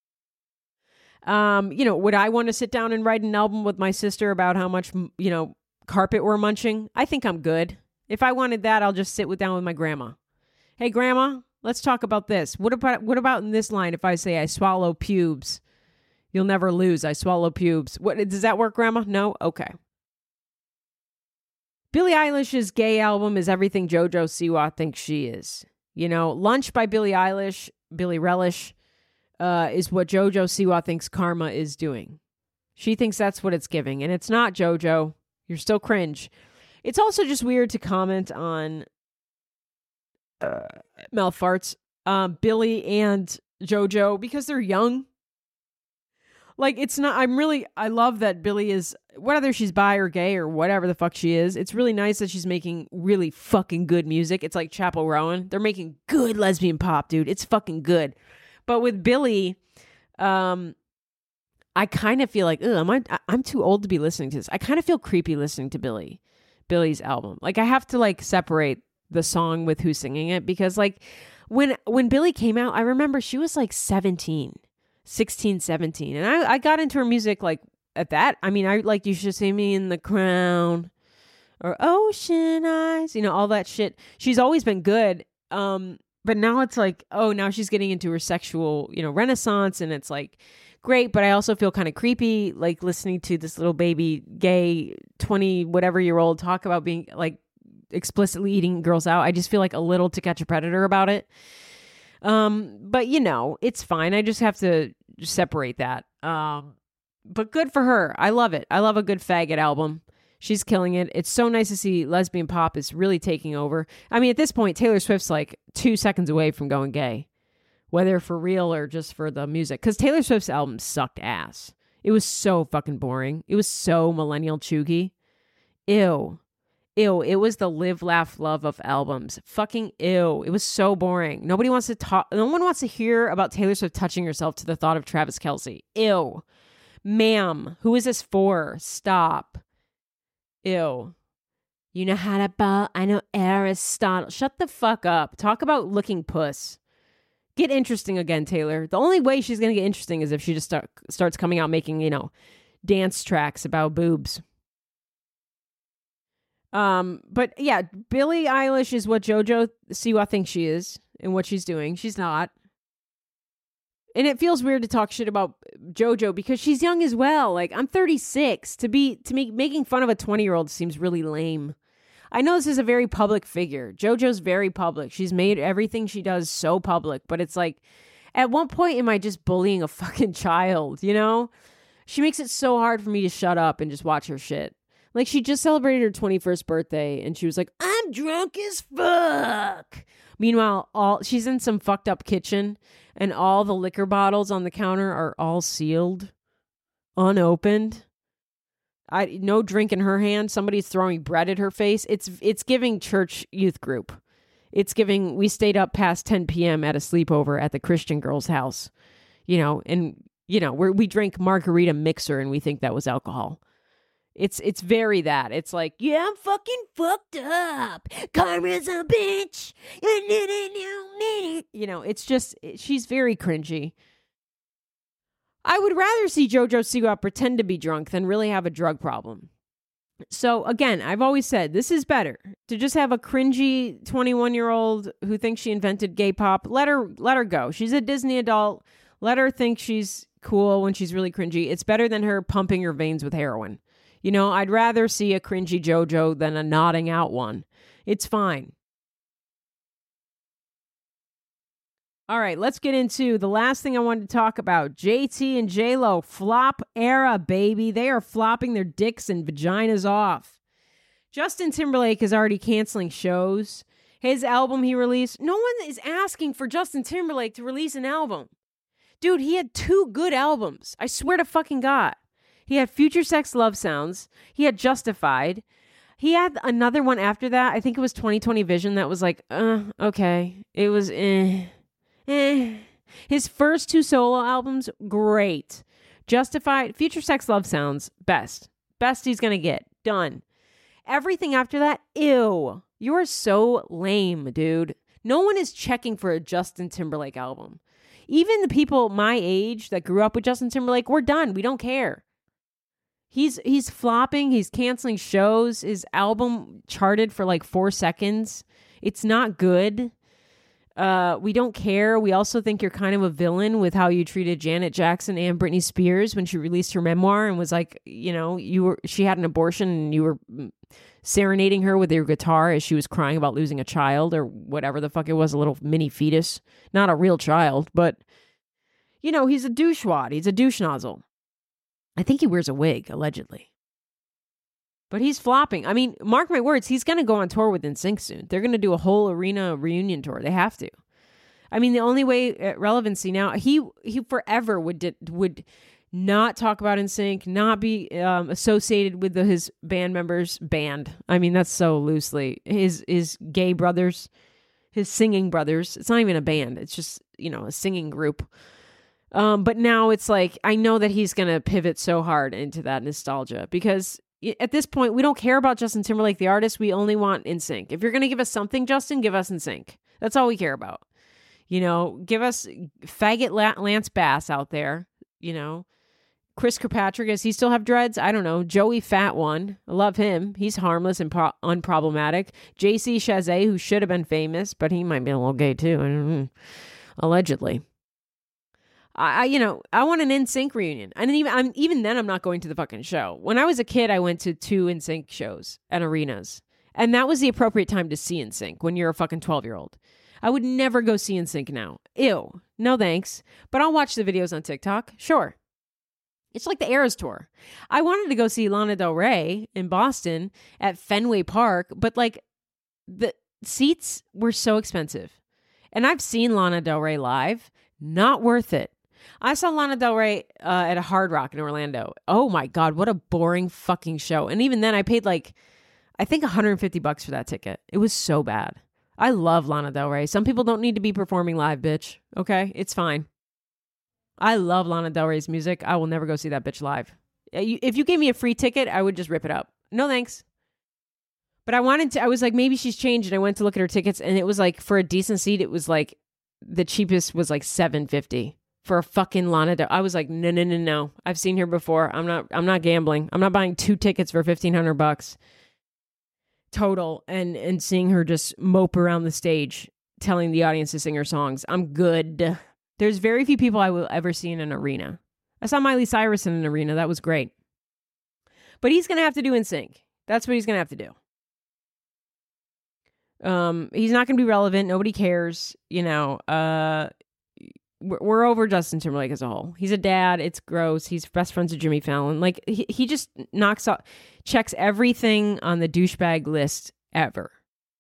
Would I want to sit down and write an album with my sister about how much, carpet we're munching? I think I'm good. If I wanted that, I'll just sit down with my grandma. Hey, grandma, let's talk about this. What about in this line if I say I swallow pubes? You'll never lose. I swallow pubes. What, does that work, grandma? No? Okay. Billie Eilish's gay album is everything JoJo Siwa thinks she is. Lunch by Billie Eilish, Billie Eilish, is what JoJo Siwa thinks Karma is doing. She thinks that's what it's giving, and it's not, JoJo. You're still cringe. It's also just weird to comment on mouth farts, Billie and JoJo, because they're young. Like, it's not, I love that Billie is, whether she's bi or gay or whatever the fuck she is, it's really nice that she's making really fucking good music. It's like Chappell Rowan. They're making good lesbian pop, dude. It's fucking good. But with Billie, I kind of feel like, I'm too old to be listening to this. I kind of feel creepy listening to Billie's album. Like, I have to like separate the song with who's singing it, because like when Billie came out, I remember she was like 16, 17. And I got into her music like at that. I mean, I like You Should See Me in the Crown or Ocean Eyes, all that shit. She's always been good. But now it's like, now she's getting into her sexual, renaissance, and it's like great. But I also feel kind of creepy, like listening to this little baby gay 20 whatever year old talk about being like explicitly eating girls out. I just feel like a little To Catch a Predator about it. But it's fine. I just have to separate that. But good for her. I love it. I love a good faggot album. She's killing it. It's so nice to see lesbian pop is really taking over. I mean, at this point, Taylor Swift's like 2 seconds away from going gay, whether for real or just for the music. Because Taylor Swift's album sucked ass. It was so fucking boring. It was so millennial chuggy. Ew. It was the live, laugh, love of albums. Fucking ew. It was so boring. Nobody wants to talk. No one wants to hear about Taylor Swift touching herself to the thought of Travis Kelce. Ew. Ma'am, who is this for? Stop. Ew. You know how to ball? I know Aristotle. Shut the fuck up. Talk about looking puss. Get interesting again, Taylor. The only way she's going to get interesting is if she just starts coming out making, dance tracks about boobs. But yeah, Billie Eilish is what JoJo Siwa thinks she is and what she's doing. She's not. And it feels weird to talk shit about JoJo because she's young as well. Like, I'm 36. To be making fun of a 20-year-old seems really lame. I know this is a very public figure. JoJo's very public. She's made everything she does so public, but it's like, at what point am I just bullying a fucking child, She makes it so hard for me to shut up and just watch her shit. Like, she just celebrated her 21st birthday, and she was like, I'm drunk as fuck. Meanwhile, she's in some fucked up kitchen, and all the liquor bottles on the counter are all sealed, unopened. No drink in her hand. Somebody's throwing bread at her face. It's giving church youth group. It's giving, we stayed up past 10 p.m. at a sleepover at the Christian girl's house, and, where we drink margarita mixer, and we think that was alcohol. It's very that. It's like, yeah, I'm fucking fucked up. Karma's a bitch. It's just, she's very cringy. I would rather see JoJo Siwa pretend to be drunk than really have a drug problem. So again, I've always said this is better to just have a cringy 21-year-old who thinks she invented gay pop. Let her go. She's a Disney adult. Let her think she's cool when she's really cringy. It's better than her pumping her veins with heroin. I'd rather see a cringy JoJo than a nodding out one. It's fine. All right, let's get into the last thing I wanted to talk about. JT and J-Lo, flop era, baby. They are flopping their dicks and vaginas off. Justin Timberlake is already canceling shows. His album he released, no one is asking for Justin Timberlake to release an album. Dude, he had 2 good albums. I swear to fucking God. He had Future Sex Love Sounds. He had Justified. He had another one after that. I think it was 2020 Vision that was like, okay. It was, His first 2 solo albums, great. Justified, Future Sex Love Sounds, best. Best he's gonna get. Done. Everything after that, ew. You are so lame, dude. No one is checking for a Justin Timberlake album. Even the people my age that grew up with Justin Timberlake, we're done. We don't care. He's flopping. He's canceling shows. His album charted for like 4 seconds. It's not good. We don't care. We also think you're kind of a villain with how you treated Janet Jackson and Britney Spears when she released her memoir and was like, she had an abortion and you were serenading her with your guitar as she was crying about losing a child or whatever the fuck it was, a little mini fetus. Not a real child, but he's a douchewad. He's a douche nozzle. I think he wears a wig, allegedly. But he's flopping. I mean, mark my words, he's going to go on tour with NSYNC soon. They're going to do a whole arena reunion tour. They have to. I mean, the only way relevancy now, he forever would not talk about NSYNC, not be associated with his band members' band. I mean, that's so loosely. His gay brothers, his singing brothers. It's not even a band. It's just, a singing group. But now it's like, I know that he's going to pivot so hard into that nostalgia because at this point, we don't care about Justin Timberlake, the artist. We only want NSYNC. If you're going to give us something, Justin, give us NSYNC. That's all we care about. Give us faggot Lance Bass out there, Chris Kirkpatrick, does he still have dreads? I don't know. Joey Fat One. I love him. He's harmless and unproblematic. JC Chazé, who should have been famous, but he might be a little gay too. I don't know. Allegedly. I want an NSYNC reunion. And even then, I'm not going to the fucking show. When I was a kid, I went to 2 NSYNC shows at arenas. And that was the appropriate time to see NSYNC when you're a fucking 12-year-old. I would never go see NSYNC now. Ew. No thanks. But I'll watch the videos on TikTok. Sure. It's like the Eras Tour. I wanted to go see Lana Del Rey in Boston at Fenway Park, but the seats were so expensive. And I've seen Lana Del Rey live. Not worth it. I saw Lana Del Rey at a Hard Rock in Orlando. Oh my God, what a boring fucking show. And even then I paid I think $150 for that ticket. It was so bad. I love Lana Del Rey. Some people don't need to be performing live, bitch. Okay? It's fine. I love Lana Del Rey's music. I will never go see that bitch live. If you gave me a free ticket, I would just rip it up. No thanks. But I was like, maybe she's changed. And I went to look at her tickets and it was for a decent seat, it was the cheapest was $750 for a fucking Lana Del Rey. I was like, no. I've seen her before. I'm not gambling. I'm not buying 2 tickets for $1,500 total and seeing her just mope around the stage telling the audience to sing her songs. I'm good. There's very few people I will ever see in an arena. I saw Miley Cyrus in an arena. That was great. But he's going to have to do NSYNC. That's what he's going to have to do. He's not going to be relevant. Nobody cares. We're over Justin Timberlake as a whole. He's a dad. It's gross. He's best friends with Jimmy Fallon. He just checks everything on the douchebag list ever.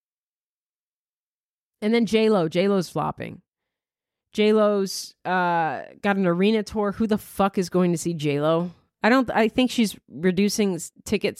And then J-Lo's flopping. J-Lo's got an arena tour. Who the fuck is going to see J-Lo? I think she's reducing ticket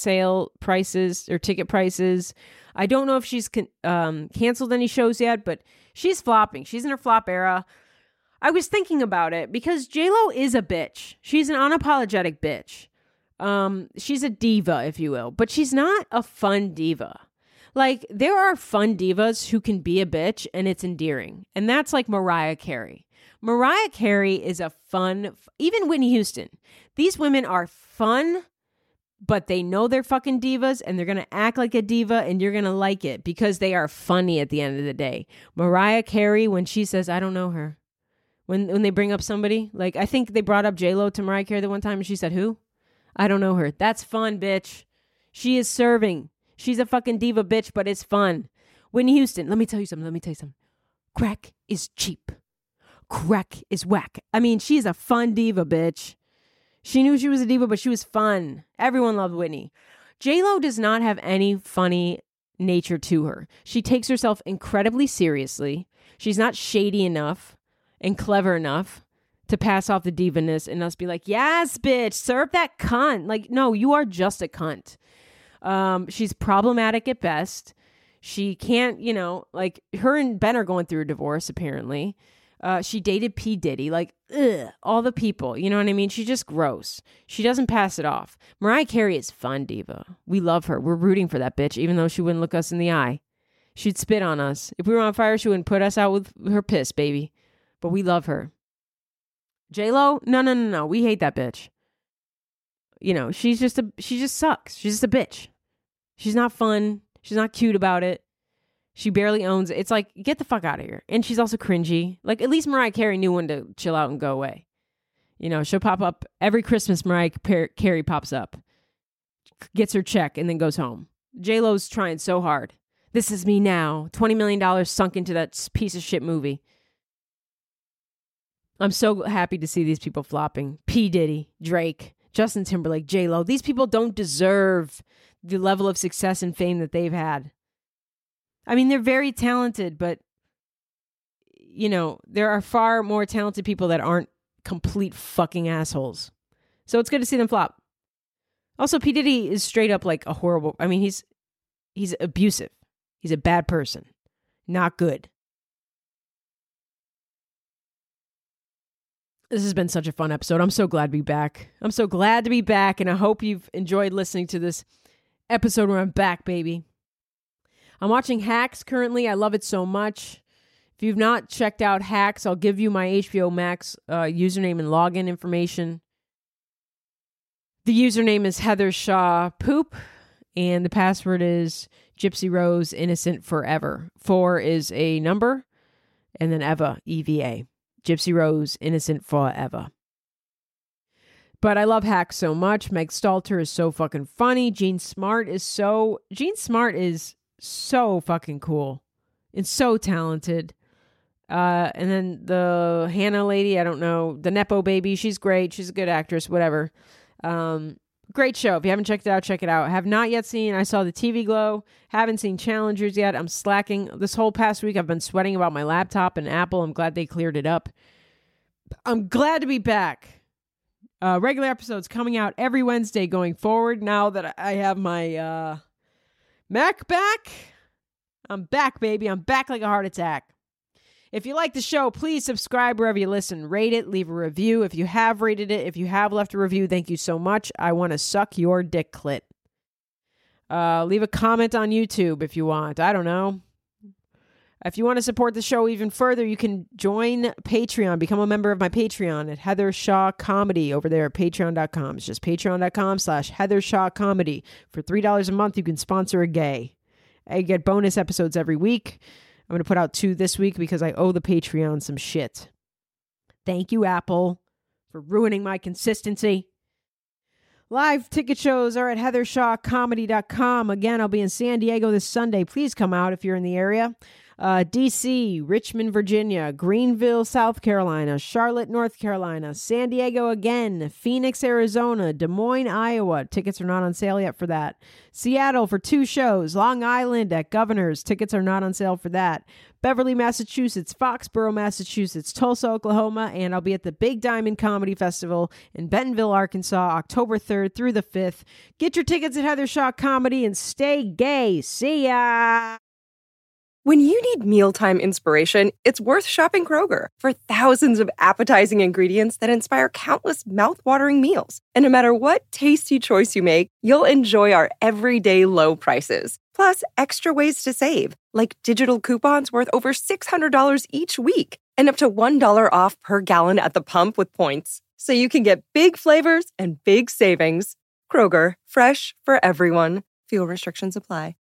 prices. I don't know if she's canceled any shows yet, but she's flopping. She's in her flop era. I was thinking about it because J-Lo is a bitch. She's an unapologetic bitch. She's a diva, if you will, but she's not a fun diva. There are fun divas who can be a bitch and it's endearing. And that's like Mariah Carey. Mariah Carey is a fun, even Whitney Houston. These women are fun, but they know they're fucking divas and they're going to act like a diva and you're going to like it because they are funny at the end of the day. Mariah Carey, when she says, I don't know her. When they bring up somebody, I think they brought up J-Lo to Mariah Carey the one time and she said, who? I don't know her. That's fun, bitch. She is serving. She's a fucking diva bitch, but it's fun. Whitney Houston, let me tell you something. Crack is cheap. Crack is whack. I mean, she's a fun diva, bitch. She knew she was a diva, but she was fun. Everyone loved Whitney. J-Lo does not have any funny nature to her. She takes herself incredibly seriously. She's not shady enough and clever enough to pass off the divaness and us be like, yes, bitch, serve that cunt. No, you are just a cunt. She's problematic at best. She can't, her and Ben are going through a divorce, apparently. She dated P. Diddy, all the people, you know what I mean? She's just gross. She doesn't pass it off. Mariah Carey is fun diva. We love her. We're rooting for that bitch, even though she wouldn't look us in the eye. She'd spit on us. If we were on fire, she wouldn't put us out with her piss, baby. But we love her. J-Lo? No. We hate that bitch. She just sucks. She's just a bitch. She's not fun. She's not cute about it. She barely owns it. It's get the fuck out of here. And she's also cringy. At least Mariah Carey knew when to chill out and go away. She'll pop up every Christmas. Mariah Carey pops up, gets her check, and then goes home. J-Lo's trying so hard. This is me now. $20 million sunk into that piece of shit movie. I'm so happy to see these people flopping. P. Diddy, Drake, Justin Timberlake, J-Lo. These people don't deserve the level of success and fame that they've had. I mean, they're very talented, but, there are far more talented people that aren't complete fucking assholes. So it's good to see them flop. Also, P. Diddy is straight up like a horrible... I mean, he's abusive. He's a bad person. Not good. This has been such a fun episode. I'm so glad to be back. I'm so glad to be back, and I hope you've enjoyed listening to this episode where I'm back, baby. I'm watching Hacks currently. I love it so much. If you've not checked out Hacks, I'll give you my HBO Max username and login information. The username is Heather Shaw Poop, and the password is Gypsy Rose Innocent Forever. 4 is a number, and then Eva, EVA. Gypsy Rose Innocent Forever. But I love Hacks so much. Meg Stalter is so fucking funny. Jean Smart is so fucking cool and so talented. And then the Hannah lady, I don't know, the Nepo baby, she's great. She's a good actress, whatever. Great show. If you haven't checked it out, check it out. Have not yet seen, I saw the TV Glow. Haven't seen Challengers yet. I'm slacking. This whole past week, I've been sweating about my laptop and Apple. I'm glad they cleared it up. I'm glad to be back. Regular episodes coming out every Wednesday going forward. Now that I have my Mac back, I'm back, baby. I'm back like a heart attack. If you like the show, please subscribe wherever you listen. Rate it. Leave a review. If you have rated it, if you have left a review, thank you so much. I want to suck your dick clit. Leave a comment on YouTube if you want. I don't know. If you want to support the show even further, you can join Patreon. Become a member of my Patreon at Heather Shaw Comedy over there at patreon.com. It's just patreon.com/Heather Shaw Comedy. For $3 a month, you can sponsor a gay. I get bonus episodes every week. I'm going to put out 2 this week because I owe the Patreon some shit. Thank you, Apple, for ruining my consistency. Live ticket shows are at heathershawcomedy.com. Again, I'll be in San Diego this Sunday. Please come out if you're in the area. D.C., Richmond, Virginia, Greenville, South Carolina, Charlotte, North Carolina, San Diego again, Phoenix, Arizona, Des Moines, Iowa. Tickets are not on sale yet for that. Seattle for 2 shows. Long Island at Governor's. Tickets are not on sale for that. Beverly, Massachusetts, Foxborough, Massachusetts, Tulsa, Oklahoma, and I'll be at the Big Diamond Comedy Festival in Bentonville, Arkansas, October 3rd through the 5th. Get your tickets at Heather Shaw Comedy and stay gay. See ya! When you need mealtime inspiration, it's worth shopping Kroger for thousands of appetizing ingredients that inspire countless mouth-watering meals. And no matter what tasty choice you make, you'll enjoy our everyday low prices. Plus, extra ways to save, like digital coupons worth over $600 each week and up to $1 off per gallon at the pump with points. So you can get big flavors and big savings. Kroger, fresh for everyone. Fuel restrictions apply.